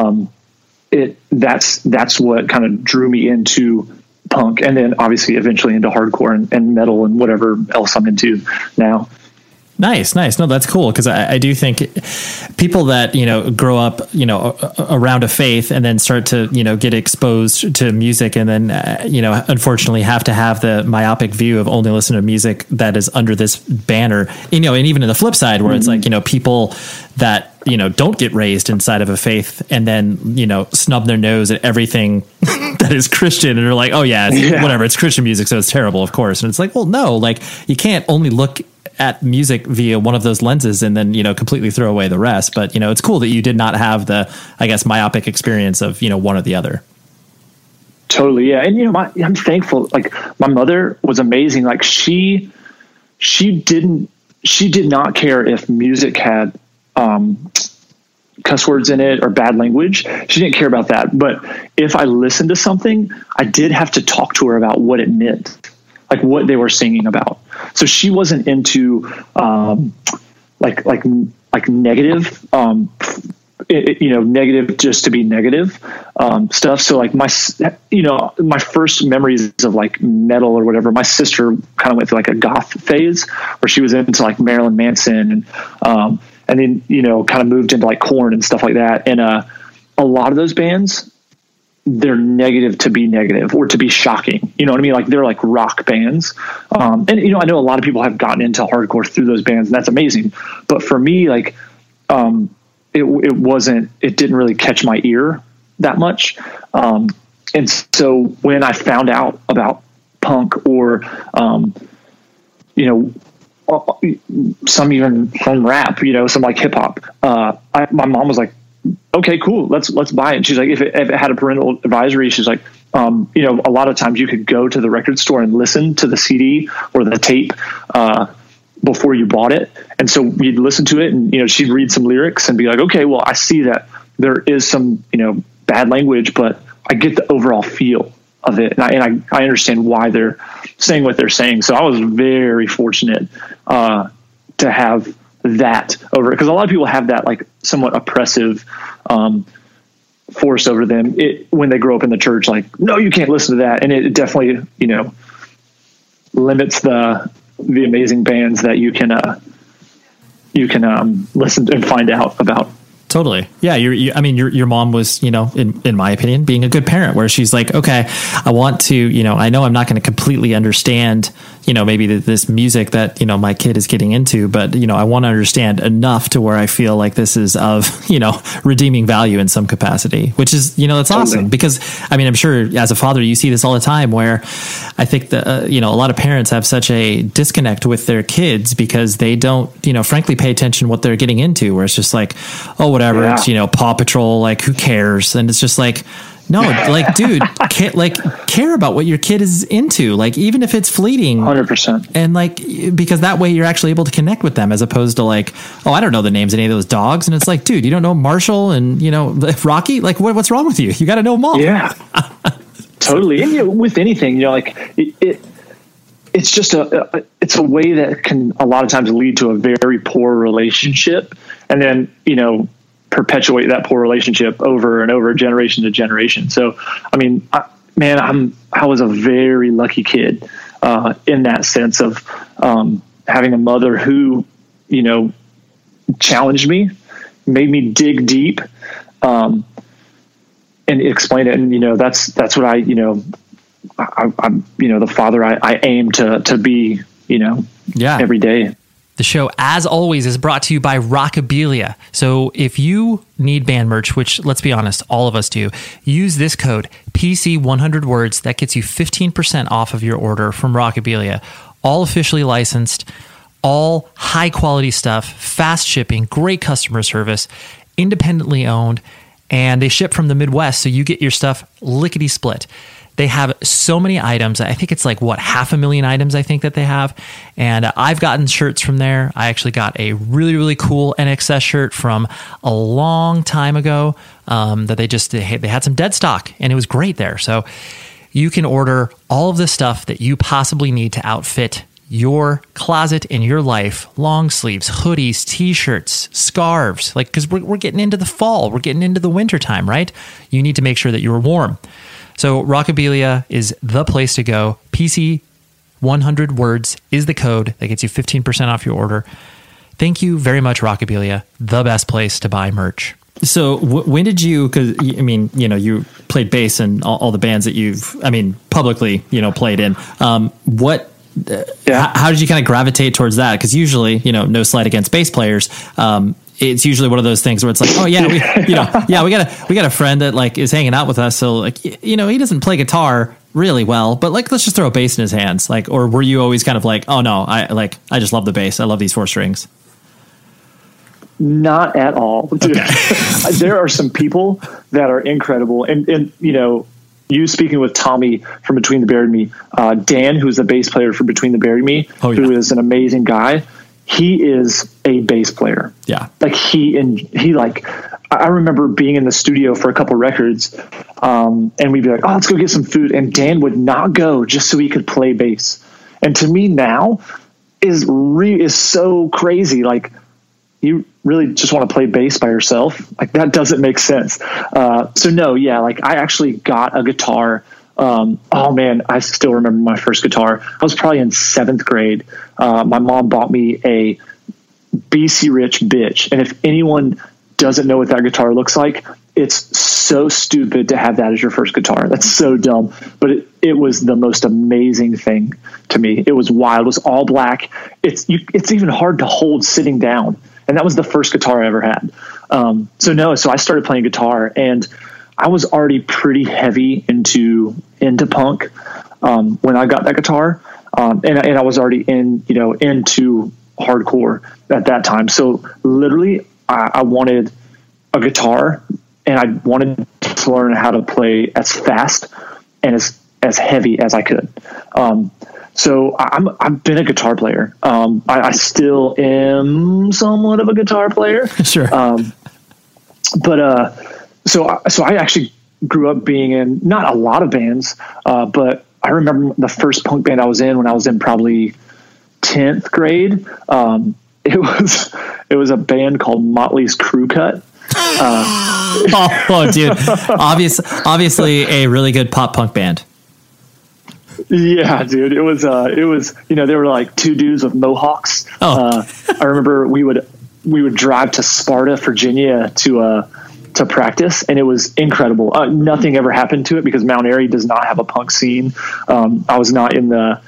That's what kind of drew me into punk, and then obviously eventually into hardcore and metal and whatever else I'm into now. Nice. No, that's cool. Cause I do think people that, grow up, around a faith and then start to, get exposed to music and then, unfortunately have to have the myopic view of only listen to music that is under this banner, and even in the flip side where it's like, people that, don't get raised inside of a faith and then, snub their nose at everything that is Christian and are like, oh yeah, whatever, it's Christian music. So it's terrible, of course. And it's like, well, no, like you can't only look at music via one of those lenses and then, completely throw away the rest. But, it's cool that you did not have the, I guess, myopic experience of, one or the other. Totally. Yeah. And, I'm thankful. Like my mother was amazing. Like she did not care if music had, cuss words in it or bad language. She didn't care about that. But if I listened to something, I did have to talk to her about what it meant, like what they were singing about. So she wasn't into, like negative, negative just to be negative, stuff. So like my first memories of like metal or whatever, my sister kind of went through like a goth phase where she was into like Marilyn Manson and then, kind of moved into like Korn and stuff like that. And, a lot of those bands, they're negative to be negative or to be shocking. You know what I mean? Like they're like rock bands. And I know a lot of people have gotten into hardcore through those bands and that's amazing. But for me, like, it didn't really catch my ear that much. And so when I found out about punk or, some even from rap, some like hip hop, my mom was like, okay, cool. Let's buy it. And she's like, if it had a parental advisory, she's like, a lot of times you could go to the record store and listen to the CD or the tape, before you bought it. And so we'd listen to it and, she'd read some lyrics and be like, okay, well, I see that there is some, bad language, but I get the overall feel of it. And I understand why they're saying what they're saying. So I was very fortunate, to have that over, because a lot of people have that like somewhat oppressive, force over them when they grow up in the church, like, no, you can't listen to that. And it definitely, limits the amazing bands that you can listen to and find out about. Totally. Yeah. Your mom was, in my opinion, being a good parent where she's like, okay, I want to, I know I'm not going to completely understand, maybe this music that, my kid is getting into, but, I want to understand enough to where I feel like this is of, redeeming value in some capacity, which is, that's awesome because I'm sure as a father, you see this all the time where I think that, a lot of parents have such a disconnect with their kids because they don't, frankly pay attention to what they're getting into, where it's just like, oh, whatever, yeah. It's, Paw Patrol, like who cares? And it's just like, no, like, dude, care about what your kid is into. Like, even if it's fleeting, 100%. And like, because that way you're actually able to connect with them as opposed to like, oh, I don't know the names of any of those dogs. And it's like, dude, you don't know Marshall and, Rocky? Like, what's wrong with you? You got to know them all. Yeah, totally. And with anything, like it's just it's a way that can a lot of times lead to a very poor relationship. And then, perpetuate that poor relationship over and over, generation to generation. So, I was a very lucky kid, in that sense of, having a mother who, challenged me, made me dig deep, and explain it. And, that's what I'm, the father I aim to be, every day. The show, as always, is brought to you by Rockabilia. So if you need band merch, which let's be honest, all of us do, use this code PC100words. That gets you 15% off of your order from Rockabilia. All officially licensed, all high quality stuff, fast shipping, great customer service, independently owned, and they ship from the Midwest. So you get your stuff lickety split. They have so many items. I think it's like 500,000 items I think that they have. And I've gotten shirts from there. I actually got a really, really cool NXS shirt from a long time ago that they had some dead stock and it was great there. So you can order all of the stuff that you possibly need to outfit your closet in your life. Long sleeves, hoodies, t-shirts, scarves, like, because we're getting into the fall, we're getting into the winter time, right? You need to make sure that you're warm. So Rockabilia is the place to go. PC100 words is the code that gets you 15% off your order. Thank you very much, Rockabilia. The best place to buy merch. So when did you, because I mean, you know, you played bass in all the bands that you've, I mean, publicly, you know, played in. How did you kind of gravitate towards that? Because usually, you know, no slight against bass players, it's usually one of those things where it's like, oh yeah, we got a friend that like is hanging out with us. So like, you know, he doesn't play guitar really well, but like, let's just throw a bass in his hands. Like, or were you always kind of like, oh no, I just love the bass. I love these 4 strings. Not at all. Okay. There are some people that are incredible. And, you know, you speaking with Tommy from Between the Bear and Me, Dan, who's the bass player for Between the Bear and Me, who is an amazing guy. He is a bass player. Yeah. Like I remember being in the studio for a couple records, and we'd be like, oh, let's go get some food. And Dan would not go just so he could play bass. And to me now is so crazy. Like, you really just want to play bass by yourself? Like, that doesn't make sense. So no, yeah, like I actually got a guitar. Oh man, I still remember my first guitar. I was probably in 7th grade. My mom bought me a BC Rich Bitch. And if anyone doesn't know what that guitar looks like, it's so stupid to have that as your first guitar. That's so dumb. But it was the most amazing thing to me. It was wild. It was all black. It's even hard to hold sitting down. And that was the first guitar I ever had. So I started playing guitar, and I was already pretty heavy into punk when I got that guitar, and I was already into hardcore at that time. So literally, I wanted a guitar, and I wanted to learn how to play as fast and as heavy as I could. So I've been a guitar player. I still am somewhat of a guitar player. Sure. So I actually grew up being in not a lot of bands, but I remember the first punk band I was in when I was in probably 10th grade. It was a band called Motley's Crew Cut. Dude, obviously a really good pop punk band. Yeah, dude, it was, you know, they were like 2 dudes with mohawks. I remember we would drive to Sparta, Virginia to practice, and it was incredible. Nothing ever happened to it because Mount Airy does not have a punk scene. I was not in the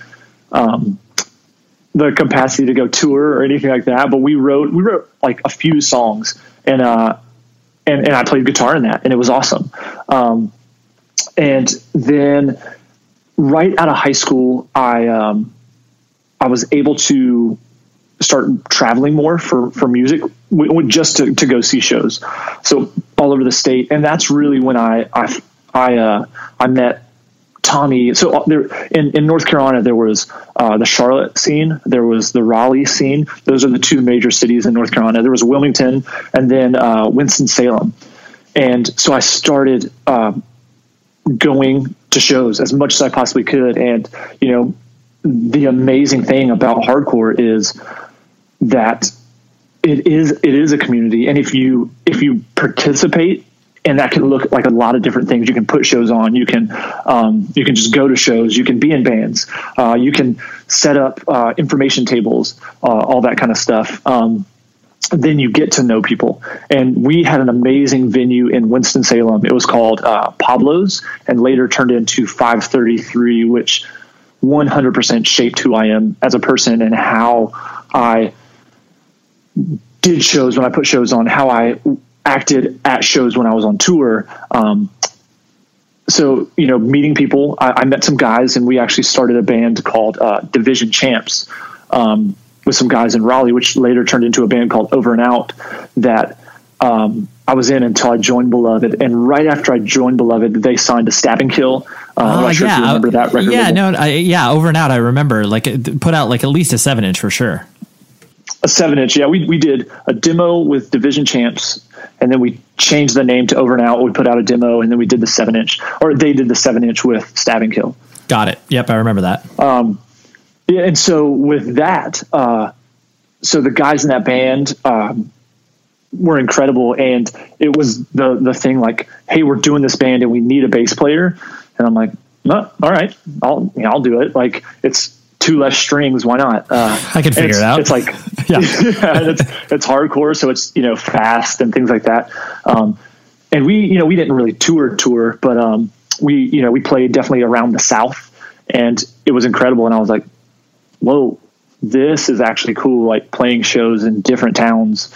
capacity to go tour or anything like that, but we wrote like a few songs, and I played guitar in that, and it was awesome. And then right out of high school, I was able to start traveling more for music, just to go see shows. So all over the state. And that's really when I met Tommy. So there in North Carolina, there was the Charlotte scene, there was the Raleigh scene. Those are the 2 major cities in North Carolina. There was Wilmington, and then Winston-Salem. And so I started going to shows as much as I possibly could. And, you know, the amazing thing about hardcore is that it is a community. And if you participate, and that can look like a lot of different things, you can put shows on, you can just go to shows, you can be in bands, you can set up information tables, all that kind of stuff. Then you get to know people. And we had an amazing venue in Winston-Salem. It was called Pablo's, and later turned into 533, which 100% shaped who I am as a person and how I did shows when I put shows on, how I acted at shows when I was on tour. So, you know, meeting people, I met some guys, and we actually started a band called Division Champs, with some guys in Raleigh, which later turned into a band called Over and Out that I was in until I joined Beloved. And right after I joined Beloved, they signed to Stab and Kill. I'm not sure if you remember that record. Yeah, Over and Out, I remember. Like, it put out like at least a 7-inch for sure. A 7-inch, yeah. We did a demo with Division Champs, and then we changed the name to Over and Out. We put out a demo, and then we did the 7-inch, or they did the 7-inch with Stab and Kill. Got it. Yep, I remember that. Yeah, and so with that, so the guys in that band were incredible, and it was the thing like, hey, we're doing this band and we need a bass player, and I'm like, no, all right, I'll do it. Like, it's two less strings. Why not? I can figure it out. It's like, it's hardcore. So it's, fast and things like that. And we didn't really tour, but, we played definitely around the South, and it was incredible. And I was like, whoa, this is actually cool. Like playing shows in different towns,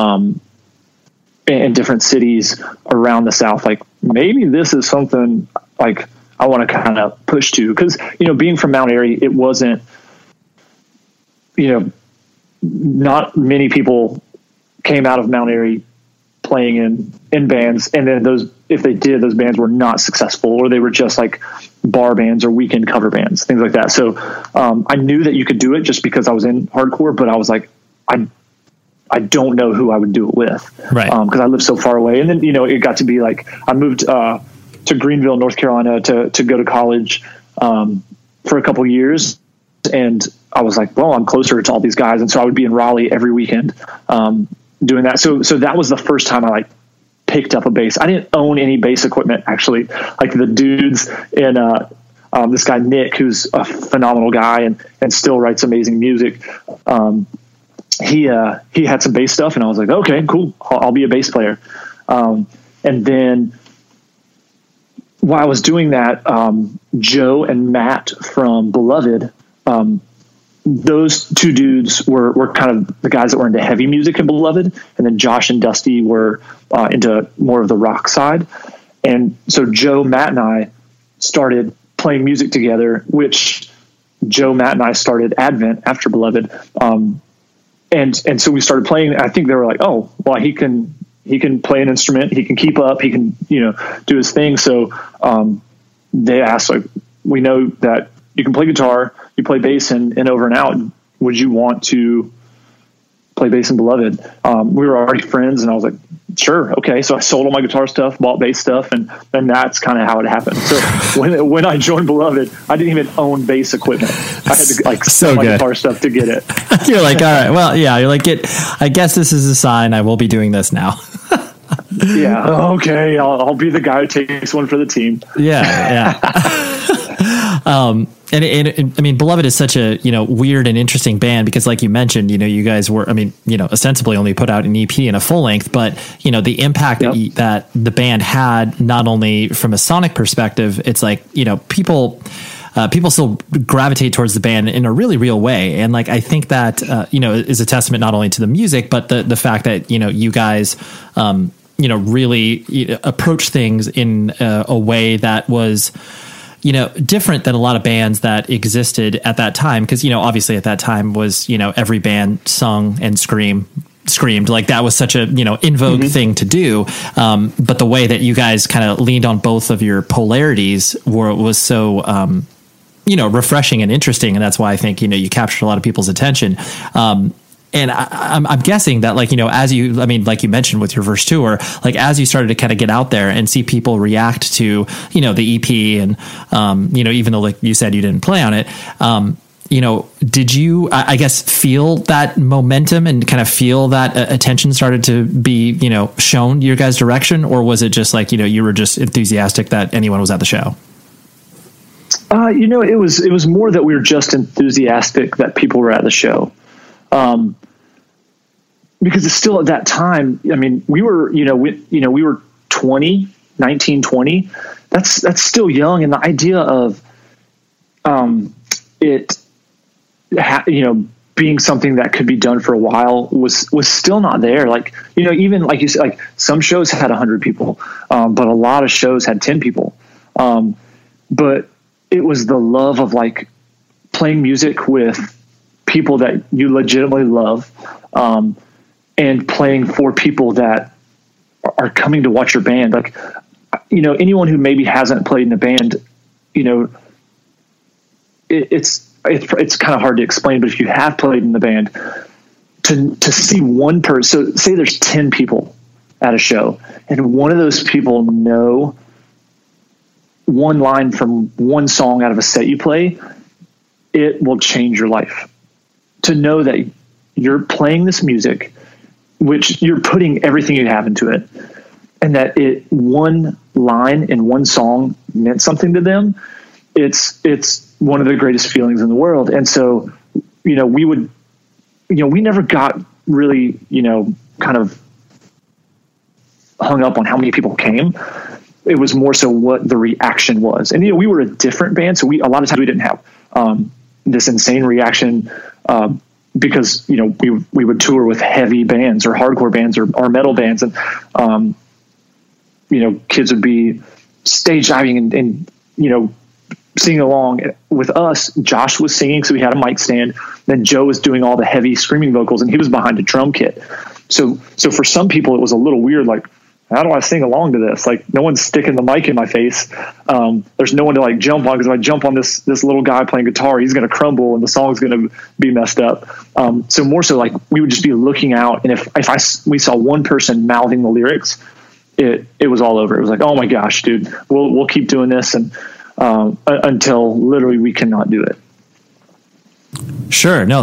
in different cities around the South. Like maybe this is something like I want to kind of push to, because, being from Mount Airy, it wasn't, not many people came out of Mount Airy playing in bands. And then if they did, those bands were not successful, or they were just like bar bands or weekend cover bands, things like that. So, I knew that you could do it just because I was in hardcore, but I was like, I don't know who I would do it with. Right. Cause I live so far away. And then, it got to be like, I moved, to Greenville, North Carolina to go to college, for a couple years. And I was like, well, I'm closer to all these guys. And so I would be in Raleigh every weekend, doing that. So that was the first time I like picked up a bass. I didn't own any bass equipment, actually. Like the dudes in, this guy, Nick, who's a phenomenal guy and still writes amazing music. He had some bass stuff, and I was like, okay, cool. I'll be a bass player. And then while I was doing that, Joe and Matt from Beloved, those two dudes were kind of the guys that were into heavy music in Beloved. And then Josh and Dusty were into more of the rock side. And so Joe, Matt, and I started playing music together, which Joe, Matt, and I started Advent after Beloved. And so we started playing. I think they were like, oh, well, he can play an instrument. He can keep up. He can, do his thing. So they asked, like, we know that you can play guitar, you play bass in Over and Out. Would you want to play bass in Beloved? We were already friends, and I was like, sure. Okay. So I sold all my guitar stuff, bought bass stuff, and that's kind of how it happened. So when I joined Beloved, I didn't even own bass equipment. I had to sell my guitar stuff to get it. You're like, all right, well, yeah, you're like, I guess this is a sign I will be doing this now. Yeah. Okay. I'll be the guy who takes one for the team. Yeah. And I mean, Beloved is such a, weird and interesting band because, like you mentioned, you guys were, ostensibly only put out an EP and a full length, but, the impact that the band had, not only from a sonic perspective, it's like, people still gravitate towards the band in a really real way. And like, I think that, is a testament not only to the music, but the fact that, you guys, really approach things in a way that was, different than a lot of bands that existed at that time. Cause, obviously at that time was, every band sung and screamed, like that was such a, in vogue thing to do. But the way that you guys kind of leaned on both of your polarities was so, refreshing and interesting. And that's why I think, you captured a lot of people's attention. And I'm guessing that, like, as like you mentioned with your first tour, like as you started to kind of get out there and see people react to, the EP and, even though, like you said, you didn't play on it, did you, I guess, feel that momentum and kind of feel that attention started to be, shown your guys' direction? Or was it just like, you were just enthusiastic that anyone was at the show? It was more that we were just enthusiastic that people were at the show. Because it's still at that time, I mean, we were 19, 20. That's still young. And the idea of, being something that could be done for a while was still not there. Like, even like you said, like some shows had 100 people, but a lot of shows had 10 people. But it was the love of like playing music with people that you legitimately love, and playing for people that are coming to watch your band. Like, anyone who maybe hasn't played in a band, it's kind of hard to explain, but if you have played in the band, to see one person, so say there's 10 people at a show and one of those people know one line from one song out of a set you play, it will change your life. To know that you're playing this music, which you're putting everything you have into it, and that one line in one song meant something to them. It's one of the greatest feelings in the world. And so, we never got really, kind of hung up on how many people came. It was more so what the reaction was. And, we were a different band. So a lot of times we didn't have this insane reaction because, we would tour with heavy bands or hardcore bands or metal bands. And, kids would be stage diving and singing along with us. Josh was singing, so we had a mic stand. Then Joe was doing all the heavy screaming vocals, and he was behind a drum kit. So for some people, it was a little weird. Like, how do I sing along to this? Like, no one's sticking the mic in my face. There's no one to like jump on, because if I jump on this little guy playing guitar, he's going to crumble and the song's going to be messed up. So more so, like, we would just be looking out, and if we saw one person mouthing the lyrics, it was all over. It was like, oh my gosh, dude, we'll keep doing this, and until literally we cannot do it. Sure. No,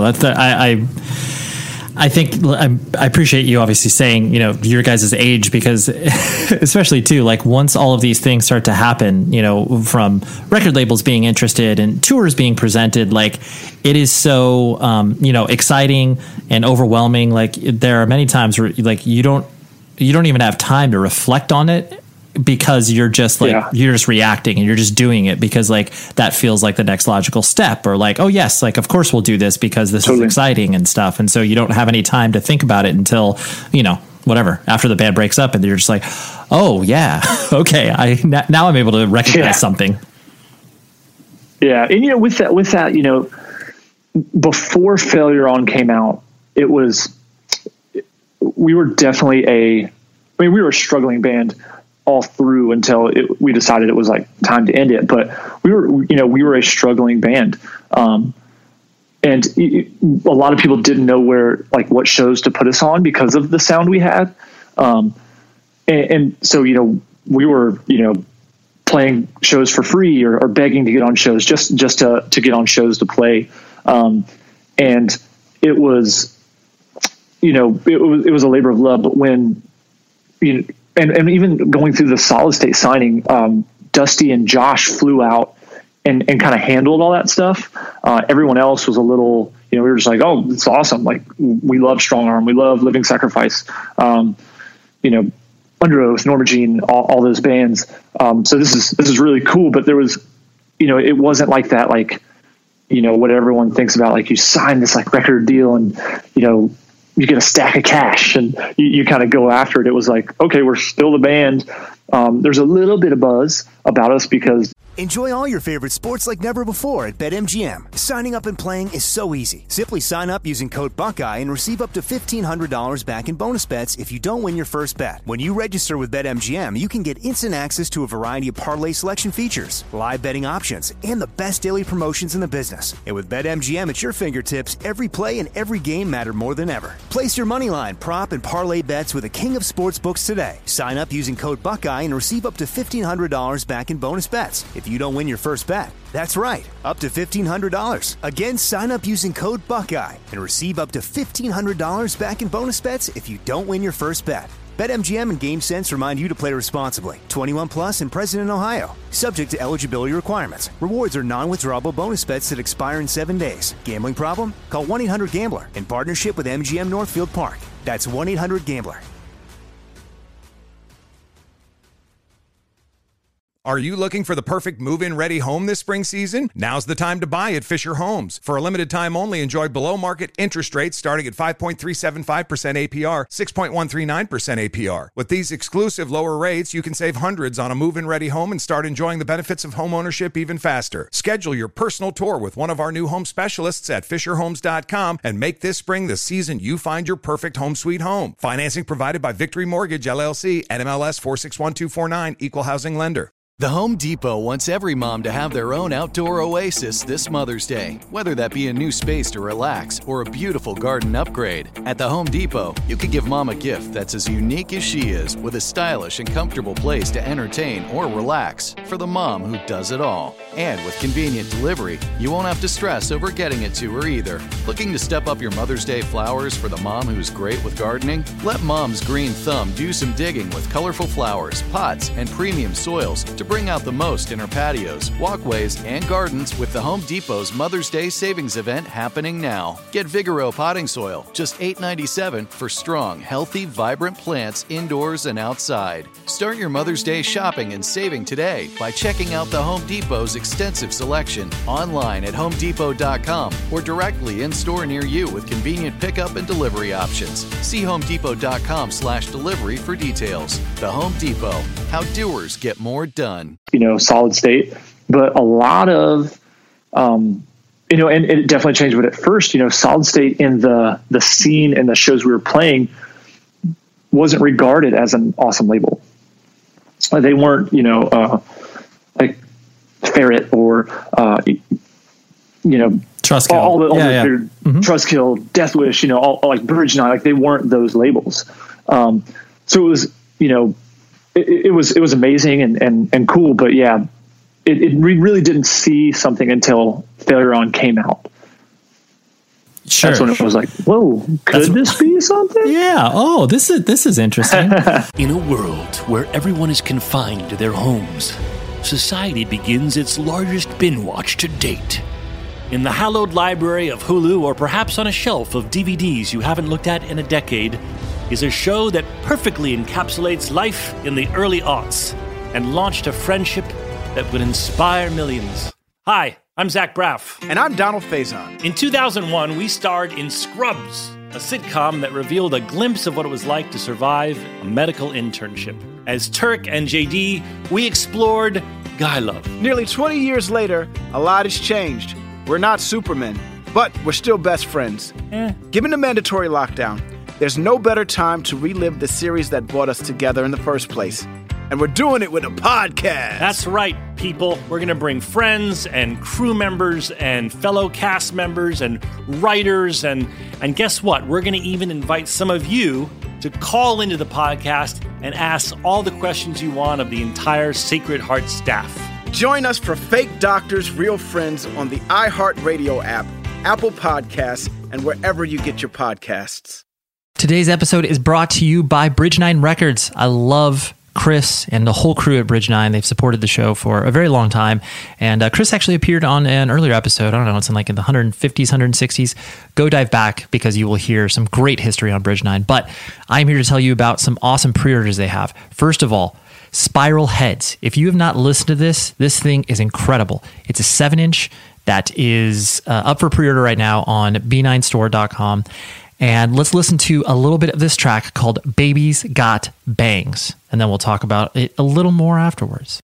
I think I appreciate you obviously saying, your guys' age, because especially too, like, once all of these things start to happen, from record labels being interested and tours being presented, like, it is so, exciting and overwhelming. Like, there are many times where, like, you don't even have time to reflect on it, because you're just like, you're just reacting and you're just doing it because, like, that feels like the next logical step, or like, oh yes, like, of course we'll do this because this is exciting and stuff. And so you don't have any time to think about it until, whatever, after the band breaks up, and you're just like, oh yeah, okay, now I'm able to recognize something. Yeah. And, with that, before Failure On came out, we were definitely we were a struggling band all through until we decided it was like time to end it. But we were a struggling band. And a lot of people didn't know what shows to put us on because of the sound we had. And so, we were, playing shows for free or begging to get on shows just to get on shows to play. And it was, it was a labor of love. But when, and even going through the Solid State signing, Dusty and Josh flew out and kind of handled all that stuff. Everyone else was a little, we were just like, oh, it's awesome. Like, we love Strong Arm. We love Living Sacrifice. Under Oath, Norma Jean, all those bands. So this is really cool, but there was, it wasn't like that, like, what everyone thinks about, like, you sign this like record deal and, you get a stack of cash and you kind of go after it. It was like, okay, we're still the band. There's a little bit of buzz about us because Enjoy all your favorite sports like never before at BetMGM. Signing up and playing is so easy. Simply sign up using code Buckeye and receive up to $1,500 back in bonus bets if you don't win your first bet. When you register with BetMGM, you can get instant access to a variety of parlay selection features, live betting options, and the best daily promotions in the business. And with BetMGM at your fingertips, every play and every game matter more than ever. Place your moneyline, prop, and parlay bets with the king of sportsbooks today. Sign up using code Buckeye and receive up to $1,500 back in bonus bets if you don't win your first bet. That's right, up to $1,500. Again, sign up using code Buckeye and receive up to $1,500 back in bonus bets if you don't win your first bet. BetMGM and GameSense remind you to play responsibly. 21 plus and present in Ohio. Subject to eligibility requirements. Rewards are non-withdrawable bonus bets that expire in 7 days. Gambling problem? Call 1-800-GAMBLER in partnership with MGM Northfield Park. That's 1-800-GAMBLER. Are you looking for the perfect move-in ready home this spring season? Now's the time to buy at Fisher Homes. For a limited time only, enjoy below-market interest rates starting at 5.375% APR, 6.139% APR. With these exclusive lower rates, you can save hundreds on a move-in ready home and start enjoying the benefits of home ownership even faster. Schedule your personal tour with one of our new home specialists at FisherHomes.com and make this spring the season you find your perfect home sweet home. Financing provided by Victory Mortgage, LLC, NMLS 461249, Equal Housing Lender. The Home Depot wants every mom to have their own outdoor oasis this Mother's Day, whether that be a new space to relax or a beautiful garden upgrade. At the Home Depot, you could give mom a gift that's as unique as she is, with a stylish and comfortable place to entertain or relax for the mom who does it all. And with convenient delivery, you won't have to stress over getting it to her either. Looking to step up your Mother's Day flowers for the mom who's great with gardening? Let Mom's Green Thumb do some digging with colorful flowers, pots, and premium soils to to bring out the most in our patios, walkways, and gardens with the Home Depot's Mother's Day Savings Event happening now. Get Vigoro potting soil, just $8.97 for strong, healthy, vibrant plants indoors and outside. Start your Mother's Day shopping and saving today by checking out the Home Depot's extensive selection online at homedepot.com or directly in-store near you with convenient pickup and delivery options. See homedepot.com/delivery for details. The Home Depot, how doers get more done. Solid State, but a lot of, and it definitely changed. But at first, Solid State in the scene and the shows we were playing wasn't regarded as an awesome label. They weren't, like Ferret or, Trustkill, all the Trustkill, Death Wish, all like Bridge 9, like they weren't those labels. So it was, it was amazing and cool, but yeah, we really didn't see something until Failure On came out. Sure. That's when it was like, whoa, could this be something? Yeah. Oh, this is interesting. In a world where everyone is confined to their homes, society begins its largest bin watch to date. In the hallowed library of Hulu, or perhaps on a shelf of DVDs you haven't looked at in a decade, is a show that perfectly encapsulates life in the early aughts and launched a friendship that would inspire millions. Hi, I'm Zach Braff. And I'm Donald Faison. In 2001, we starred in Scrubs, a sitcom that revealed a glimpse of what it was like to survive a medical internship. As Turk and JD, we explored guy love. Nearly 20 years later, a lot has changed. We're not Supermen, but we're still best friends. Given the mandatory lockdown, there's no better time to relive the series that brought us together in the first place. And we're doing it with a podcast. That's right, people. We're going to bring friends and crew members and fellow cast members and writers. And guess what? We're going to even invite some of you to call into the podcast and ask all the questions you want of the entire Sacred Heart staff. Join us for Fake Doctors, Real Friends on the iHeartRadio app, Apple Podcasts, and wherever you get your podcasts. Today's episode is brought to you by Bridge 9 Records. I love Chris and the whole crew at Bridge 9. They've supported the show for a very long time. And Chris actually appeared on an earlier episode. I don't know, it's in the 150s, 160s. Go dive back because you will hear some great history on Bridge 9. But I'm here to tell you about some awesome pre-orders they have. First of all, Spiral Heads. If you have not listened to this thing is incredible. It's a 7-inch that is up for pre-order right now on b9store.com. And let's listen to a little bit of this track called Baby's Got Bangs. And then we'll talk about it a little more afterwards.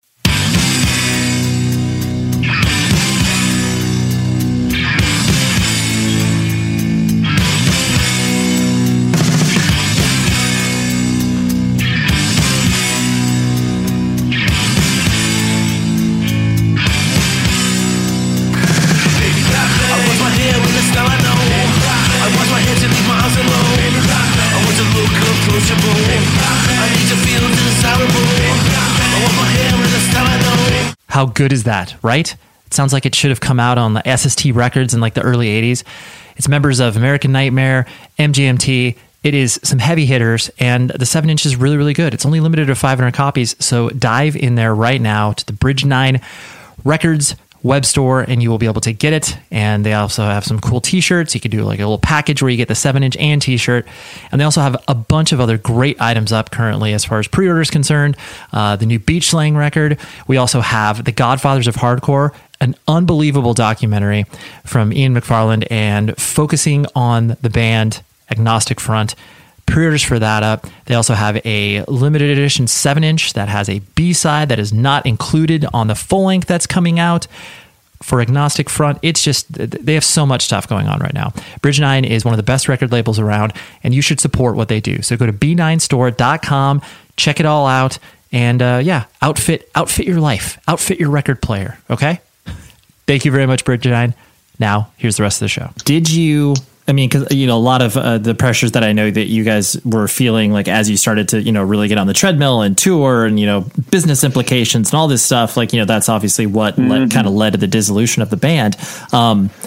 How good is that, right? It sounds like it should have come out on the SST Records in the early 80s. It's members of American Nightmare, MGMT. It is some heavy hitters, and the 7-inch is really, really good. It's only limited to 500 copies, so dive in there right now to the Bridge 9 Records web store, and you will be able to get it. And they also have some cool t-shirts. You could do a little package where you get the 7-inch and t-shirt. And they also have a bunch of other great items up currently as far as pre-order is concerned. The new Beach Slang record. We also have The Godfathers of Hardcore, an unbelievable documentary from Ian McFarland and focusing on the band Agnostic Front. Pre-orders for that up. They also have a limited edition 7-inch that has a B-side that is not included on the full length that's coming out for Agnostic Front. It's just, they have so much stuff going on right now. Bridge 9 is one of the best record labels around, and you should support what they do. So go to b9store.com, check it all out, and outfit your life, outfit your record player, okay? Thank you very much, Bridge 9. Now, here's the rest of the show. Did you... because a lot of the pressures that I know that you guys were feeling as you started to really get on the treadmill and tour and business implications and all this stuff, that's obviously what kind of led to the dissolution of the band.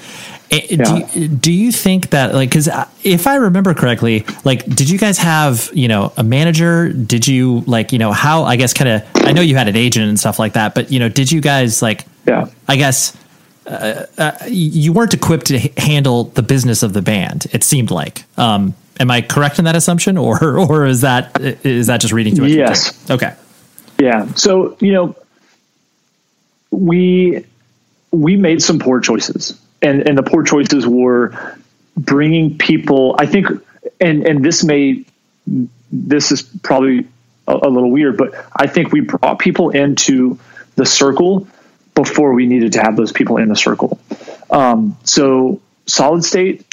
Do you think that, like, because if I remember correctly, like, did you guys have, a manager? Did you, like, how, I guess, kind of, I know you had an agent and stuff like that, but, did you guys, like, I guess, you weren't equipped to handle the business of the band, it seemed like. Am I correct in that assumption, or is that just reading too much? Yes. Okay. Yeah. So, we made some poor choices, and the poor choices were bringing people, I think, and this is probably a little weird, but I think we brought people into the circle before we needed to have those people in the circle. So Solid State,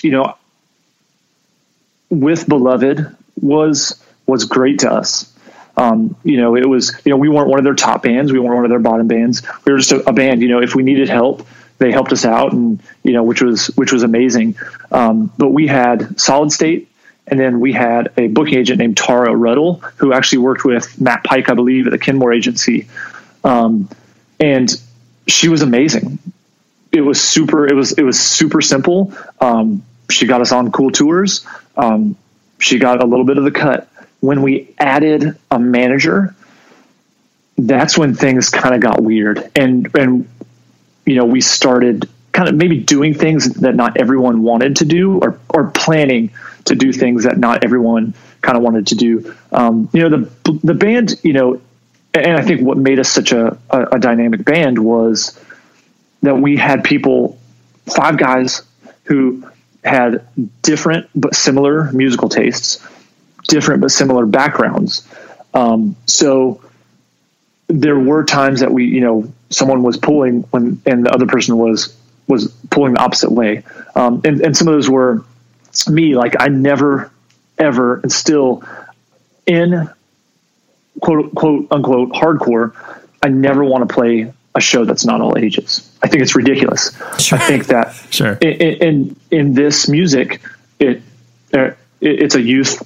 with Beloved was great to us. It was, we weren't one of their top bands. We weren't one of their bottom bands. We were just a band, if we needed help, they helped us out, and, which was amazing. But we had Solid State, and then we had a booking agent named Tara Ruddle, who actually worked with Matt Pike, I believe, at the Kenmore Agency. And she was amazing. It was super simple. She got us on cool tours. She got a little bit of the cut. When we added a manager, that's when things kind of got weird. And we started kind of maybe doing things that not everyone wanted to do, or planning to do things that not everyone kind of wanted to do. The band, and I think what made us such a dynamic band was that we had people, 5 guys who had different but similar musical tastes, different but similar backgrounds. So there were times that we, someone was pulling and the other person was pulling the opposite way. And some of those were me, like I never, ever, and still in quote unquote hardcore, I never want to play a show that's not all ages. I think it's ridiculous. Sure. I think that in this music, it's a youth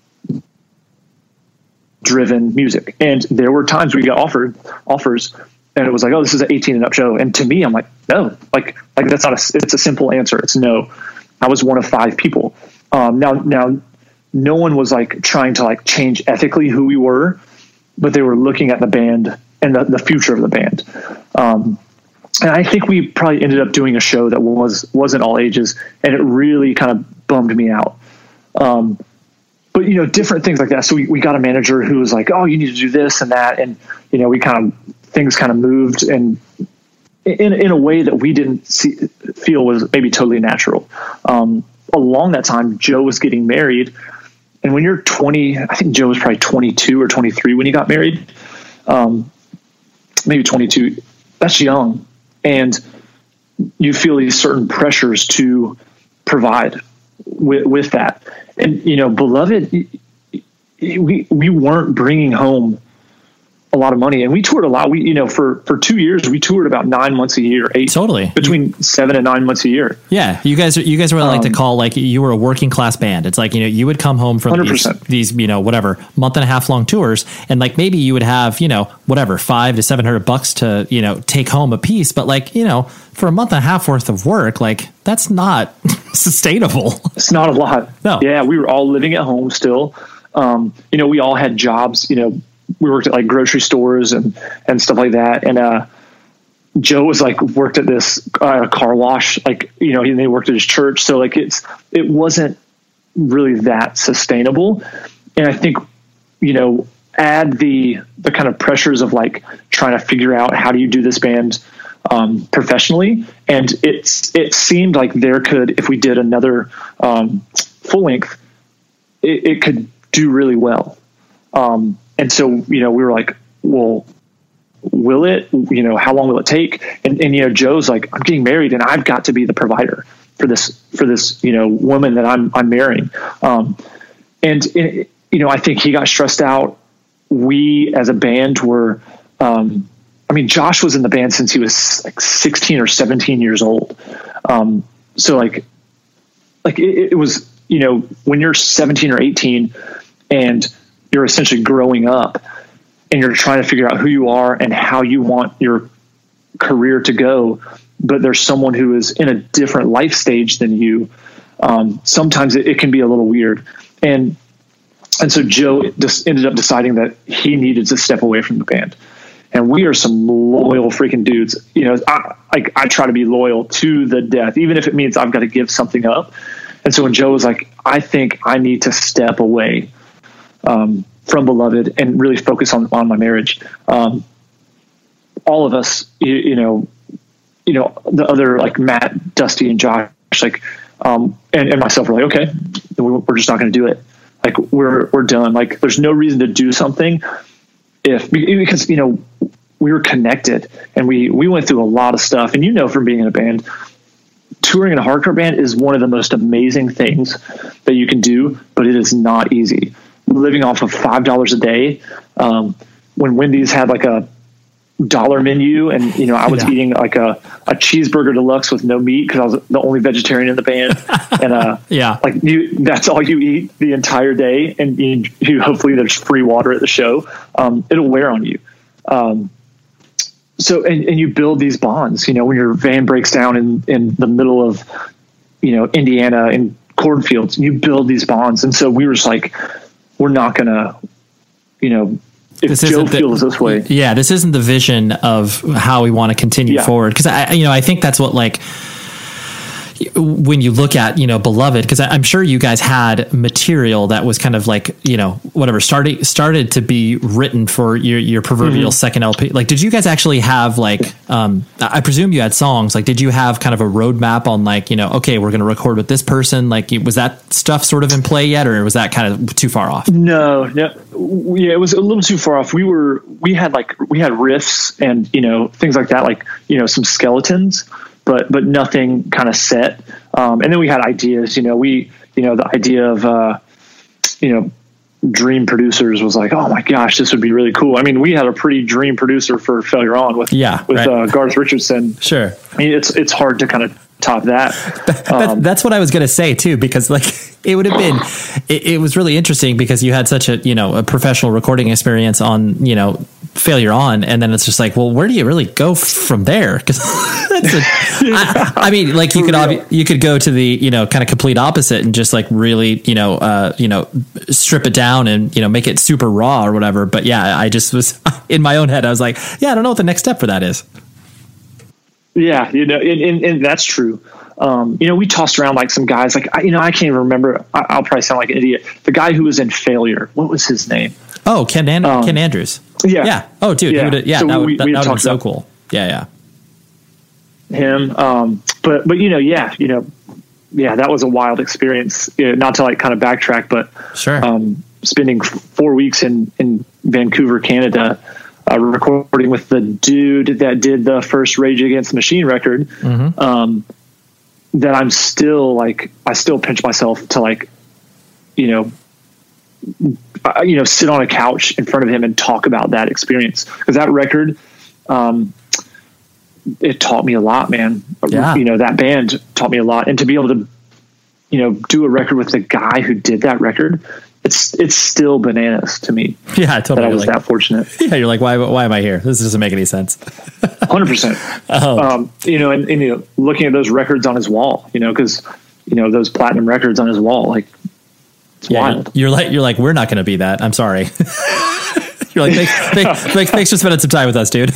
driven music. And there were times we got offers and it was like, oh, this is an 18 and up show. And to me, I'm like, no, like that's not it's a simple answer. It's no. I was one of 5 people. Now no one was like trying to like change ethically who we were, but they were looking at the band and the future of the band. And I think we probably ended up doing a show that wasn't all ages, and it really kind of bummed me out. But different things like that. So we got a manager who was like, oh, you need to do this and that. And, things kind of moved and in a way that we didn't feel was maybe totally natural. Along that time, Joe was getting married. And when you're 20, I think Joe was probably 22 or 23 when he got married. Maybe 22. That's young. And you feel these certain pressures to provide with that. And, Beloved, we weren't bringing home a lot of money, and we toured a lot. We, for 2 years, we toured about 9 months a year, between 7 and 9 months a year. Yeah. You guys were like to call, like you were a working class band. It's like, you would come home from these, whatever, month and a half long tours. And like, maybe you would have, whatever, $500 to $700 to, take home a piece. But like, for a month and a half worth of work, like that's not sustainable. It's not a lot. No. Yeah. We were all living at home still. We all had jobs, we worked at like grocery stores and stuff like that. And, Joe was like, worked at this car wash, like, and they worked at his church. So like, it wasn't really that sustainable. And I think, add the kind of pressures of like trying to figure out how do you do this band, professionally. And it seemed like there could, if we did another, full length, it could do really well. And so, we were like, well, will it, how long will it take? And Joe's like, I'm getting married and I've got to be the provider for this, woman that I'm marrying. And I think he got stressed out. We as a band were, Josh was in the band since he was like 16 or 17 years old. So like it was, when you're 17 or 18 and you're essentially growing up and you're trying to figure out who you are and how you want your career to go, but there's someone who is in a different life stage than you, sometimes it can be a little weird. And so Joe just ended up deciding that he needed to step away from the band. And we are some loyal freaking dudes. You know, I try to be loyal to the death, even if it means I've got to give something up. And so when Joe was like, I think I need to step away from Beloved and really focus on my marriage. All of us, you know, the other, like Matt, Dusty, and Josh, like, and myself were like, okay, we're just not going to do it. Like we're done. Like there's no reason to do something because, you know, we were connected and we went through a lot of stuff. And, you know, from being in a band, touring in a hardcore band is one of the most amazing things that you can do, but it is not easy. Living off of $5 a day. When Wendy's had like a $1 menu and, you know, I was eating like a cheeseburger deluxe with no meat because I was the only vegetarian in the band. And, like that's all you eat the entire day. And you hopefully there's free water at the show. It'll wear on you. So, and you build these bonds, you know, when your van breaks down in the middle of, you know, Indiana in cornfields, you build these bonds. And so we were just like, we're not gonna, you know, if Joe feels this way. Yeah. This isn't the vision of how we want to continue forward. Cause I think that's what, like, when you look at, you know, Beloved, because I'm sure you guys had material that was kind of like, you know, whatever started to be written for your proverbial second LP. Like, did you guys actually have like, I presume you had songs, like, did you have kind of a roadmap on like, you know, okay, we're going to record with this person? Like, was that stuff sort of in play yet, or was that kind of too far off? No. Yeah, it was a little too far off. We had riffs and, you know, things like that, like, you know, some skeletons, but nothing kind of set. And then we had ideas, you know, the idea of, you know, dream producers was like, oh my gosh, this would be really cool. I mean, we had a pretty dream producer for Failure On with Garth Richardson. Sure. I mean, it's hard to kind of top that. That's what I was going to say too, because like it would have been, it was really interesting because you had such a, you know, a professional recording experience on, you know, Failure On. And then it's just like, well, where do you really go from there? Cause I mean, like you could go to the, you know, kind of complete opposite and just like really, you know, strip it down and, you know, make it super raw or whatever. But yeah, I just was in my own head. I was like, yeah, I don't know what the next step for that is. Yeah, you know, and that's true. You know, we tossed around like some guys, like, I can't even remember. I'll probably sound like an idiot. The guy who was in Failure, what was his name? Oh, Ken Andrews. Yeah. Oh, dude. Yeah. So that would have been so cool. Yeah. Him. But that was a wild experience. You know, not to like kind of backtrack, but sure. Spending 4 weeks in Vancouver, Canada, recording with the dude that did the first Rage Against the Machine record, that I'm still like, I still pinch myself to like, you know, sit on a couch in front of him and talk about that experience. Cause that record, it taught me a lot, man. Yeah. You know, that band taught me a lot, and to be able to, you know, do a record with the guy who did that record, it's still bananas to me. Yeah, I totally. That I was that fortunate. Yeah, you're like, why am I here? This doesn't make any sense. 100%. You know, and you know, looking at those records on his wall, you know, because you know those platinum records on his wall, like, it's wild. You're like, we're not going to be that. I'm sorry. You're like, thanks for spending some time with us, dude.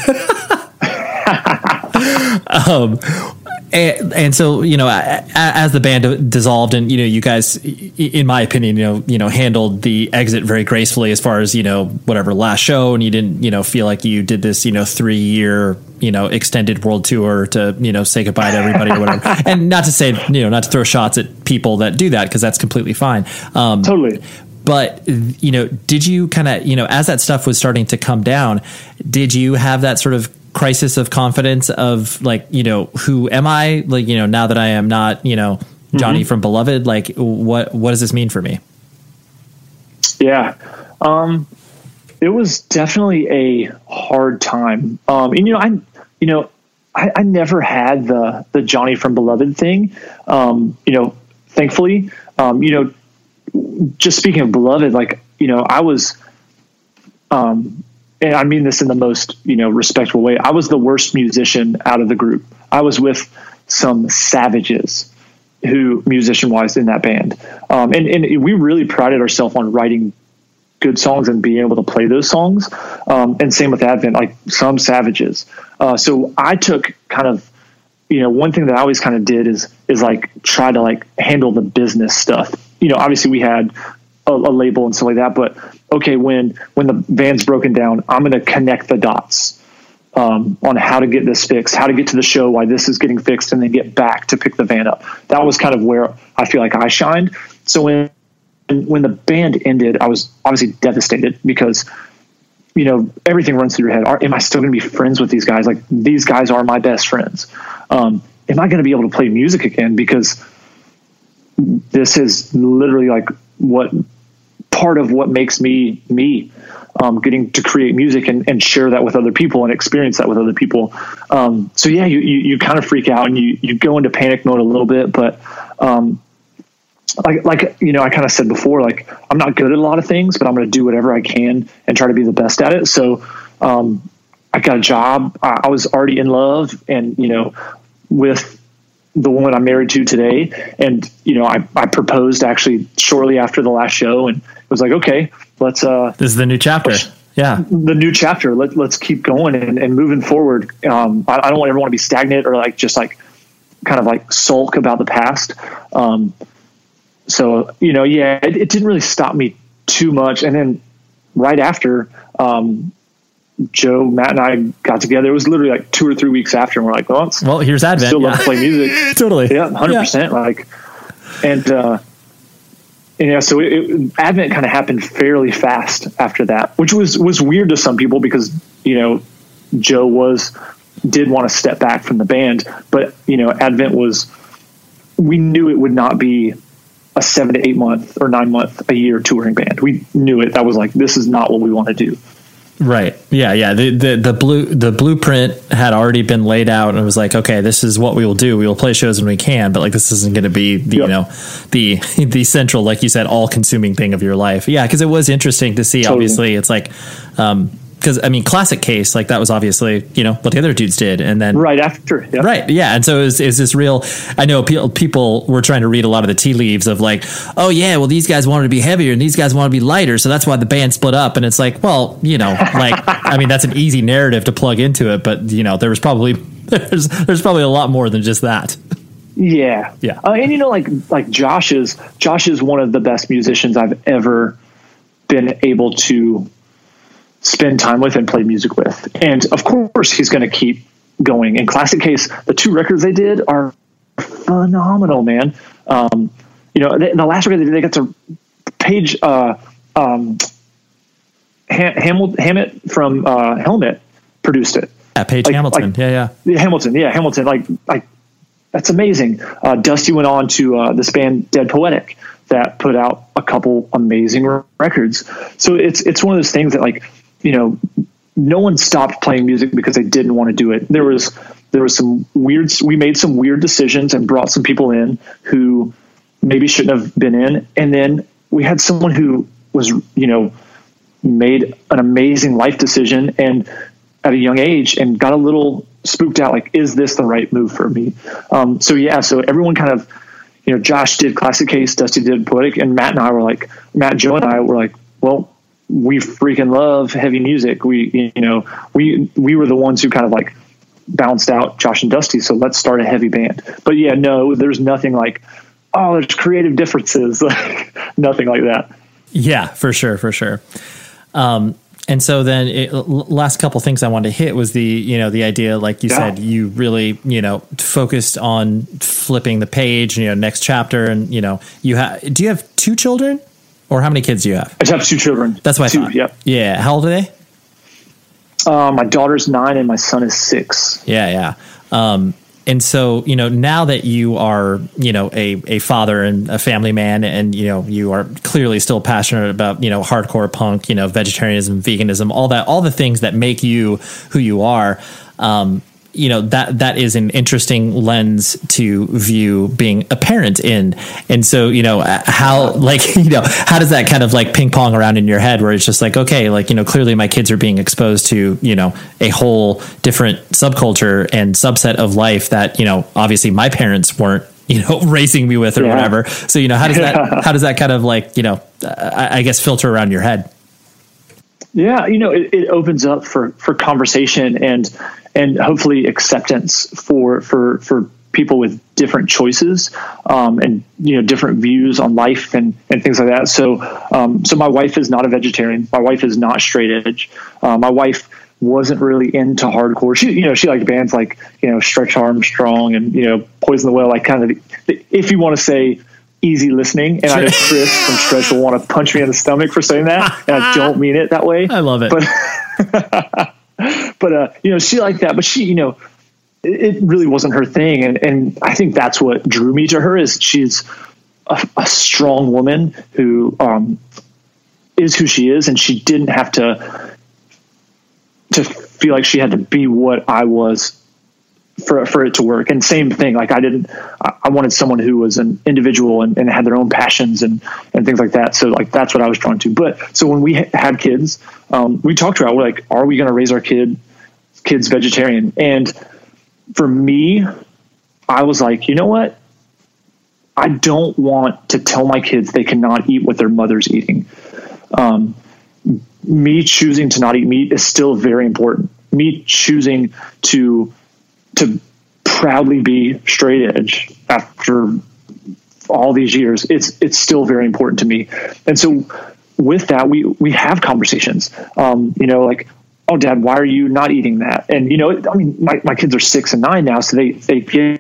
And so, you know, as the band dissolved and, you know, you guys, in my opinion, you know, handled the exit very gracefully as far as, you know, whatever last show, and you didn't, you know, feel like you did this, you know, 3-year, you know, extended world tour to, you know, say goodbye to everybody or whatever. And not to say, you know, not to throw shots at people that do that, because that's completely fine. Totally. But, you know, did you kind of, you know, as that stuff was starting to come down, did you have that sort of crisis of confidence of like, you know, who am I? Like, you know, now that I am not, you know, Johnny from Beloved, like what does this mean for me? Yeah. It was definitely a hard time. And, I never had the Johnny from Beloved thing. You know, thankfully, you know, just speaking of Beloved, like, you know, I was, and I mean this in the most, you know, respectful way, I was the worst musician out of the group. I was with some savages who musician wise in that band. And we really prided ourselves on writing good songs and being able to play those songs. And same with Advent, like some savages. So I took kind of, one thing that I always kind of did is like try to like handle the business stuff. Obviously we had a label and stuff like that, but okay, when the band's broken down, I'm going to connect the dots on how to get this fixed, how to get to the show, why this is getting fixed, and then get back to pick the van up. That was kind of where I feel like I shined. So when the band ended, I was obviously devastated because, everything runs through your head. Am I still going to be friends with these guys? Like, these guys are my best friends. Am I going to be able to play music again? Because this is literally like part of what makes me, getting to create music and share that with other people and experience that with other people. So yeah, you kind of freak out and you go into panic mode a little bit, but, I kind of said before, like, I'm not good at a lot of things, but I'm going to do whatever I can and try to be the best at it. So, I got a job. I was already in love and, with the woman I'm married to today. And, I proposed actually shortly after the last show and it was like, okay, let's, this is the new chapter. The new chapter. Let's keep going and moving forward. I don't ever want to be stagnant or like, just like kind of like sulk about the past. So, it didn't really stop me too much. And then right after, Joe, Matt, and I got together. It was literally like 2 or 3 weeks after, and we're like, well, here's Advent. Still love to play music. Totally. Yeah, 100%. Yeah. Like, so Advent kind of happened fairly fast after that, which was weird to some people because, Joe did want to step back from the band, but, Advent we knew it would not be a 7 to 8 month or 9 month a year touring band. We knew it. That was like, this is not what we want to do. Right. Yeah. The blueprint had already been laid out and it was like, okay, this is what we will do. We will play shows when we can, but like, this isn't going to be the central, like you said, all consuming thing of your life. Yeah. Cause it was interesting to see, totally. Obviously it's like, because Classic Case, like that was obviously, what the other dudes did. And then right after. Yep. Right. Yeah. And so is this real, I know people were trying to read a lot of the tea leaves of like, oh yeah, well these guys wanted to be heavier and these guys want to be lighter. So that's why the band split up. And it's like, well, like, that's an easy narrative to plug into it, but there was probably, there's probably a lot more than just that. Yeah. Yeah. And like Josh is one of the best musicians I've ever been able to spend time with and play music with. And of course he's going to keep going. In Classic Case, the 2 records they did are phenomenal, man. The last record they got to Paige, Hammett from, Helmet produced it. Yeah. Paige Hamilton. Hamilton. Like that's amazing. Dusty went on to, this band Dead Poetic that put out a couple amazing records. So it's one of those things that like, no one stopped playing music because they didn't want to do it. There was we made some weird decisions and brought some people in who maybe shouldn't have been in. And then we had someone who was, made an amazing life decision and at a young age and got a little spooked out. Like, is this the right move for me? So everyone kind of, Josh did Classic Case, Dusty did Poetic, and Joe and I were like, well, we freaking love heavy music. We were the ones who kind of like bounced out Josh and Dusty. So let's start a heavy band. But yeah, no, there's nothing like, oh, there's creative differences. Nothing like that. Yeah, for sure. And so then last couple things I wanted to hit was the idea, like you said, you really, focused on flipping the page, next chapter. And, do you have 2 children? Or how many kids do you have? I just have 2 children. That's what I thought. Yep. Yeah. How old are they? My daughter's 9 and my son is 6. Yeah. And so, now that you are, a father and a family man and, you are clearly still passionate about, hardcore punk, vegetarianism, veganism, all the things that make you who you are. you know, that is an interesting lens to view being a parent in. And so, you know, how, like, you know, how does that kind of like ping pong around in your head where it's just like, okay, like, you know, clearly my kids are being exposed to, you know, a whole different subculture and subset of life that, you know, obviously my parents weren't, you know, raising me with or whatever. So, you know, how does that kind of like, you know, I guess filter around your head? Yeah. You know, it opens up for conversation and hopefully acceptance for people with different choices, and, you know, different views on life and things like that. So my wife is not a vegetarian. My wife is not straight edge. My wife wasn't really into hardcore. She liked bands like, you know, Stretch Armstrong and, you know, Poison the Well, like kind of if you want to say easy listening. And I know Chris from Stretch will want to punch me in the stomach for saying that. And I don't mean it that way. I love it. But you know, she liked that, but she, you know, it really wasn't her thing. And I think that's what drew me to her is she's a strong woman who, is who she is. And she didn't have to feel like she had to be what I was for it to work. And same thing, like I wanted someone who was an individual and had their own passions and things like that. So like, that's what I was drawn to. But so when we had kids, we talked about, we're like, are we going to raise our kids vegetarian? And for me, I was like, you know what? I don't want to tell my kids they cannot eat what their mother's eating. Me choosing to not eat meat is still very important. Me choosing to proudly be straight edge after all these years, it's still very important to me. And so with that, we have conversations, you know, like, oh, Dad, why are you not eating that? And, you know, I mean, my kids are 6 and 9 now, so they get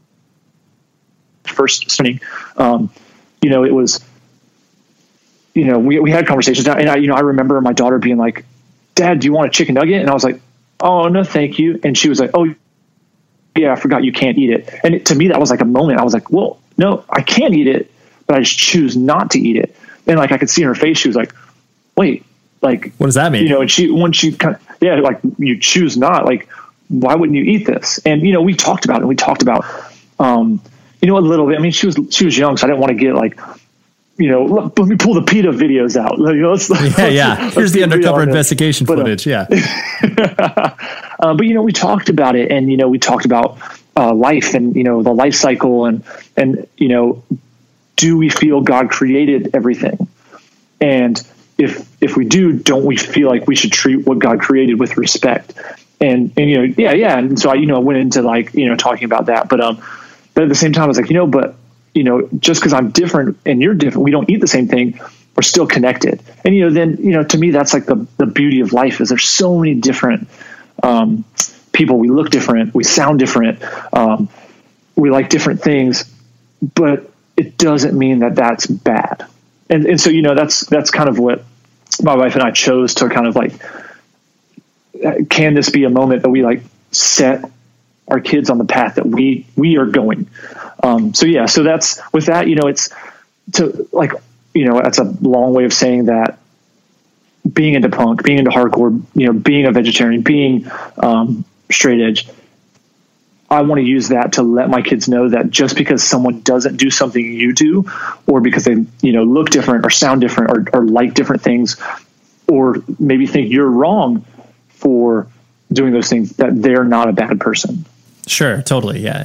first spinning. You know, it was, you know, we had conversations, and I remember my daughter being like, Dad, do you want a chicken nugget? And I was like, oh, no, thank you. And she was like, oh yeah, I forgot you can't eat it. And to me, that was like a moment. I was like, well, no, I can't eat it, but I just choose not to eat it. And like, I could see in her face, she was like, wait, like, what does that mean? You know, and when she kind of, yeah, like, you choose not, like, why wouldn't you eat this? And, you know, we talked about, you know, a little bit. I mean, she was young, so I didn't want to get like, you know, let me pull the PETA videos out. You know, here's the undercover investigation footage. Yeah. But, you know, we talked about it, and, you know, we talked about life and, you know, the life cycle and, you know, do we feel God created everything? And if we do, don't we feel like we should treat what God created with respect? And you know, yeah. And so I, you know, went into like, you know, talking about that, but at the same time I was like, you know, but, you know, just because I'm different and you're different, we don't eat the same thing, we're still connected. And, you know, then, you know, to me, that's like the beauty of life is there's so many different people. We look different, we sound different, we like different things, but it doesn't mean that that's bad. And so, you know, that's kind of what my wife and I chose to kind of like, can this be a moment that we like set our kids on the path that we are going? So that's with that, you know, it's to like, you know, that's a long way of saying that being into punk, being into hardcore, you know, being a vegetarian, being straight edge, I want to use that to let my kids know that just because someone doesn't do something you do, or because they, you know, look different or sound different or like different things, or maybe think you're wrong for doing those things, that they're not a bad person. Sure. Totally. Yeah.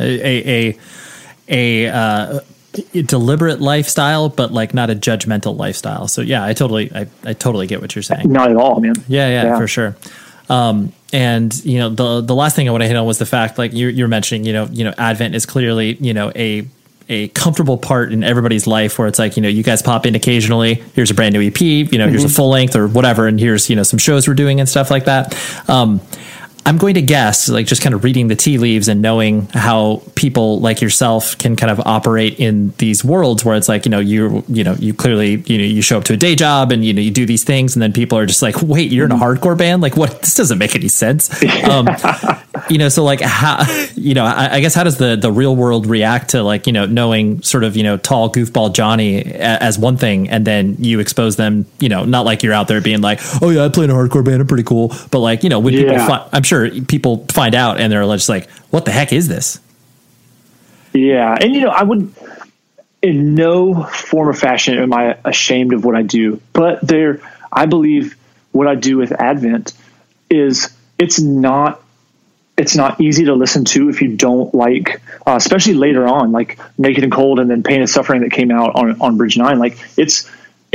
A deliberate lifestyle, but like not a judgmental lifestyle. So yeah, I totally get what you're saying. Not at all, man. Yeah, for sure. And you know, the last thing I want to hit on was the fact, like you're mentioning, you know, Advent is clearly, you know, a comfortable part in everybody's life where it's like, you know, you guys pop in occasionally, here's a brand new EP, you know, here's a full length or whatever. And here's, you know, some shows we're doing and stuff like that. I'm going to guess, like, just kind of reading the tea leaves and knowing how people like yourself can kind of operate in these worlds where it's like, you know, you clearly, you know, you show up to a day job and, you know, you do these things and then people are just like, wait, you're in a hardcore band? Like, what? This doesn't make any sense. So like how, I guess how does the real world react to like, knowing sort of, tall goofball Johnny as one thing, and then you expose them, not like you're out there being like, oh yeah, I play in a hardcore band, I'm pretty cool. But like, when people, I'm sure people find out and they're just like, what the heck is this? Yeah. And, I wouldn't, in no form or fashion am I ashamed of what I do, but I believe what I do with Advent is it's not easy to listen to if you don't like, especially later on, like Naked and Cold and then Pain and Suffering that came out on Bridge 9. Like it's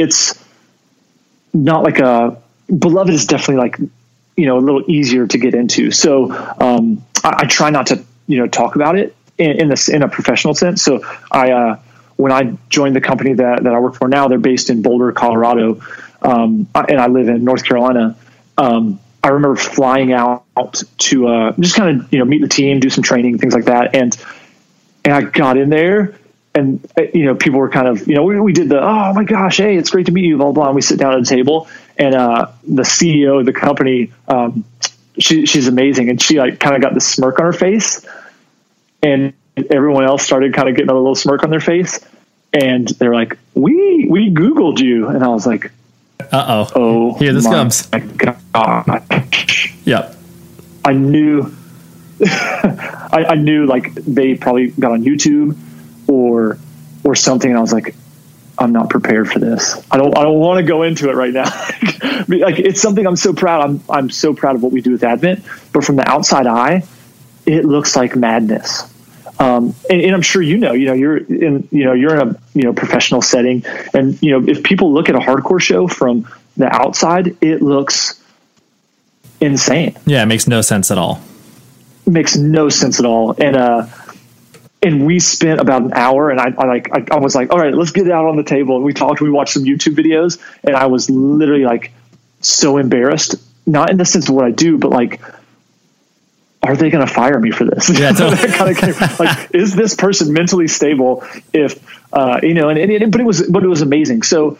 not like Beloved is definitely like, a little easier to get into. So I try not to, talk about it in a professional sense. So when I joined the company that I work for now, they're based in Boulder, Colorado. And I live in North Carolina. I remember flying out to just kind of meet the team, do some training, things like that, and I got in there, and people were kind of we did the oh my gosh, hey, it's great to meet you, blah blah. And we sit down at a table, and the CEO of the company, she's amazing, and she like kind of got this smirk on her face, and everyone else started kind of getting a little smirk on their face, and they're like, we Googled you, and I was like, oh, here this comes. Gosh. Yep. I knew I knew like they probably got on YouTube or something, and I was like, I'm not prepared for this. I don't want to go into it right now. Like it's something I'm so proud. I'm so proud of what we do with Advent, but from the outside eye, it looks like madness. And I'm sure you're in a professional setting, and if people look at a hardcore show from the outside, it looks insane. Yeah, it makes no sense at all. It makes no sense at all. And we spent about an hour, and I was like, all right, let's get it out on the table. And we talked. We watched some YouTube videos, and I was literally like so embarrassed, not in the sense of what I do, but like, are they going to fire me for this? Yeah, totally. Like, is this person mentally stable? If but it was amazing. So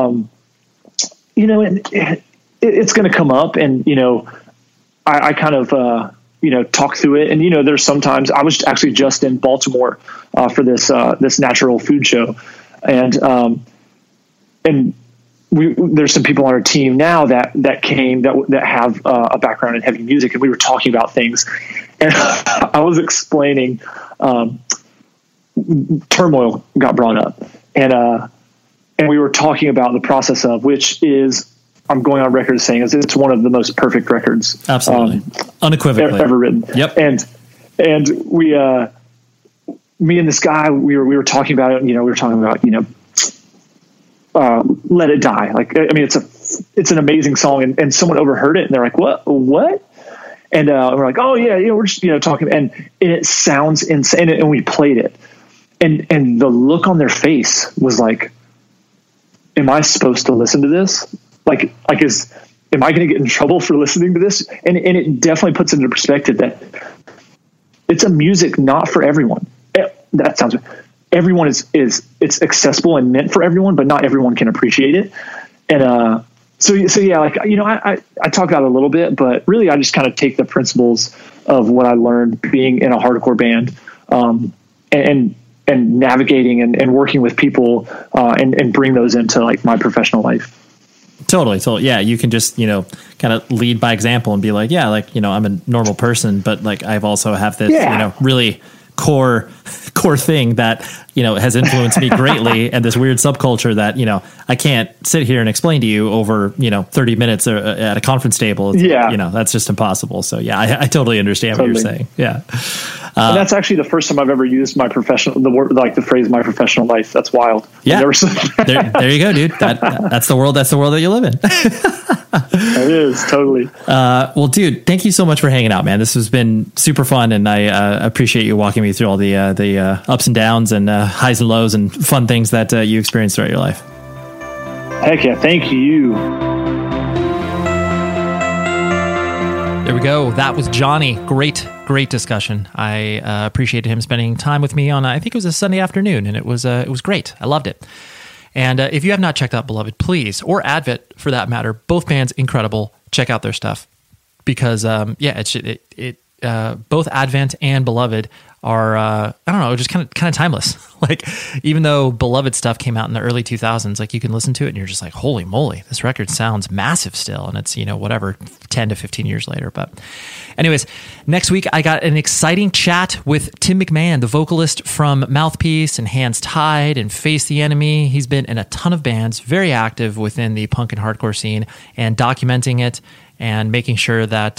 it's going to come up, and I kind of talk through it, and there's sometimes I was actually just in Baltimore for this natural food show, and there's some people on our team now that came that have a background in heavy music, and we were talking about things, and I was explaining Turmoil got brought up, and we were talking about the process of which is, I'm going on record saying it's one of the most perfect records, absolutely, unequivocally ever written. Yep. And we, me and this guy, we were talking about it. We were talking about Let It Die. Like, I mean, it's an amazing song, and someone overheard it, and they're like, what? And we're like, oh yeah, we're just talking, and it sounds insane, and we played it, and the look on their face was like, am I supposed to listen to this? Like am I going to get in trouble for listening to this? And it definitely puts into perspective that it's a music not for everyone. That sounds, everyone is it's accessible and meant for everyone, but not everyone can appreciate it. And so yeah, like I talk about it a little bit, but really I just kind of take the principles of what I learned being in a hardcore band, and navigating and working with people, and bring those into like my professional life. Totally. Yeah. You can just, kind of lead by example and be like, yeah, like, I'm a normal person, but like, I've also have this, really core thing that, has influenced me greatly. And this weird subculture that, I can't sit here and explain to you over, 30 minutes at a conference table. That's just impossible. So yeah, I totally understand what you're saying. Yeah. And that's actually the first time I've ever used my the phrase "my professional life." That's wild. Yeah, there you go, dude. That's the world. That's the world that you live in. It is totally. Well, dude, thank you so much for hanging out, man. This has been super fun, and I appreciate you walking me through all the ups and downs and highs and lows and fun things that you experienced throughout your life. Heck yeah, thank you. There we go. That was Johnny. Great discussion. I appreciated him spending time with me on, I think it was a Sunday afternoon, and it was great. I loved it. And if you have not checked out Beloved, please, or Advent for that matter, both bands incredible. Check out their stuff because it both Advent and Beloved are, I don't know, just kind of timeless. Like, even though Beloved stuff came out in the early 2000s, like you can listen to it and you're just like, holy moly, this record sounds massive still. And it's, whatever, 10 to 15 years later. But anyways, next week I got an exciting chat with Tim McMahon, the vocalist from Mouthpiece and Hands Tied and Face the Enemy. He's been in a ton of bands, very active within the punk and hardcore scene, and documenting it and making sure that,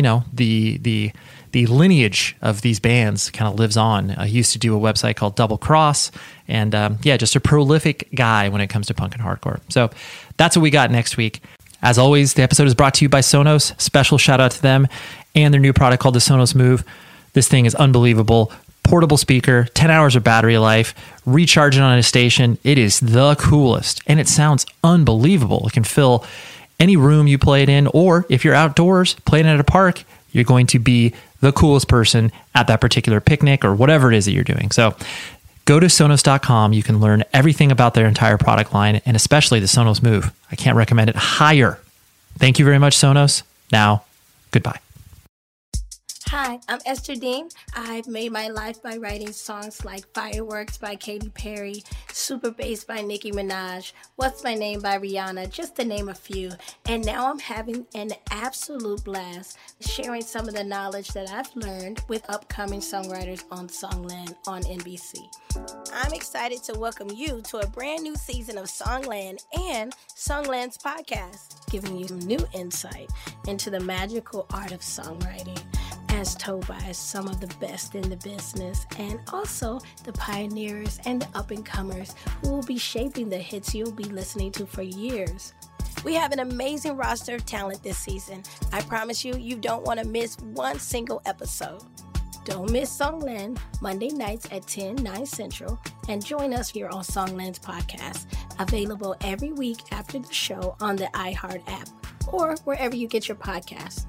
the lineage of these bands kind of lives on. He used to do a website called Double Cross, and just a prolific guy when it comes to punk and hardcore. So that's what we got next week. As always, the episode is brought to you by Sonos. Special shout out to them and their new product called the Sonos Move. This thing is unbelievable. Portable speaker, 10 hours of battery life, recharging on a station. It is the coolest, and it sounds unbelievable. It can fill any room you play it in, or if you're outdoors playing at a park, you're going to be the coolest person at that particular picnic or whatever it is that you're doing. So go to Sonos.com. You can learn everything about their entire product line, and especially the Sonos Move. I can't recommend it higher. Thank you very much, Sonos. Now, goodbye. Hi, I'm Esther Dean. I've made my life by writing songs like Fireworks by Katy Perry, Super Bass by Nicki Minaj, What's My Name by Rihanna, just to name a few. And now I'm having an absolute blast sharing some of the knowledge that I've learned with upcoming songwriters on Songland on NBC. I'm excited to welcome you to a brand new season of Songland and Songland's podcast, giving you new insight into the magical art of songwriting, as told by some of the best in the business, and also the pioneers and the up-and-comers who will be shaping the hits you'll be listening to for years. We have an amazing roster of talent this season. I promise you don't want to miss one single episode. Don't miss Songland, Monday nights at 10/9 Central, and join us here on Songland's podcast, available every week after the show on the iHeart app or wherever you get your podcasts.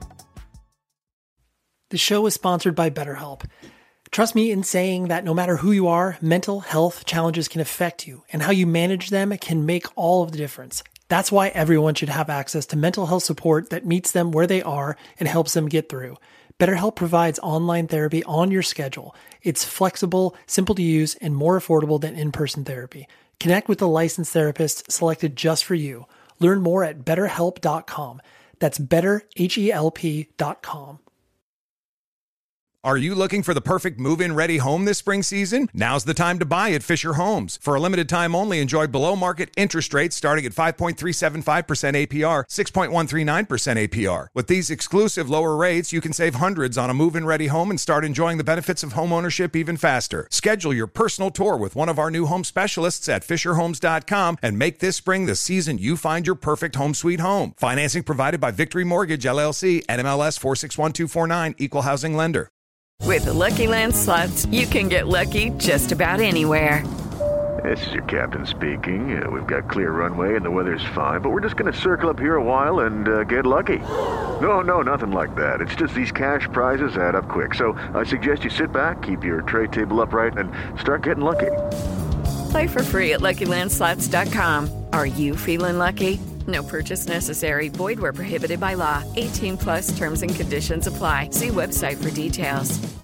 The show is sponsored by BetterHelp. Trust me in saying that no matter who you are, mental health challenges can affect you, and how you manage them can make all of the difference. That's why everyone should have access to mental health support that meets them where they are and helps them get through. BetterHelp provides online therapy on your schedule. It's flexible, simple to use, and more affordable than in-person therapy. Connect with a licensed therapist selected just for you. Learn more at betterhelp.com. That's betterhelp.com. Are you looking for the perfect move-in ready home this spring season? Now's the time to buy at Fisher Homes. For a limited time only, enjoy below-market interest rates starting at 5.375% APR, 6.139% APR. With these exclusive lower rates, you can save hundreds on a move-in ready home and start enjoying the benefits of home ownership even faster. Schedule your personal tour with one of our new home specialists at FisherHomes.com and make this spring the season you find your perfect home sweet home. Financing provided by Victory Mortgage, LLC, NMLS 461249, Equal Housing Lender. With the Lucky Land Slots, you can get lucky just about anywhere. This is your captain speaking. We've got clear runway and the weather's fine, but we're just going to circle up here a while and get lucky. No, nothing like that. It's just these cash prizes add up quick. So I suggest you sit back, keep your tray table upright, and start getting lucky. Play for free at LuckyLandSlots.com. Are you feeling lucky? No purchase necessary. Void where prohibited by law. 18+ terms and conditions apply. See website for details.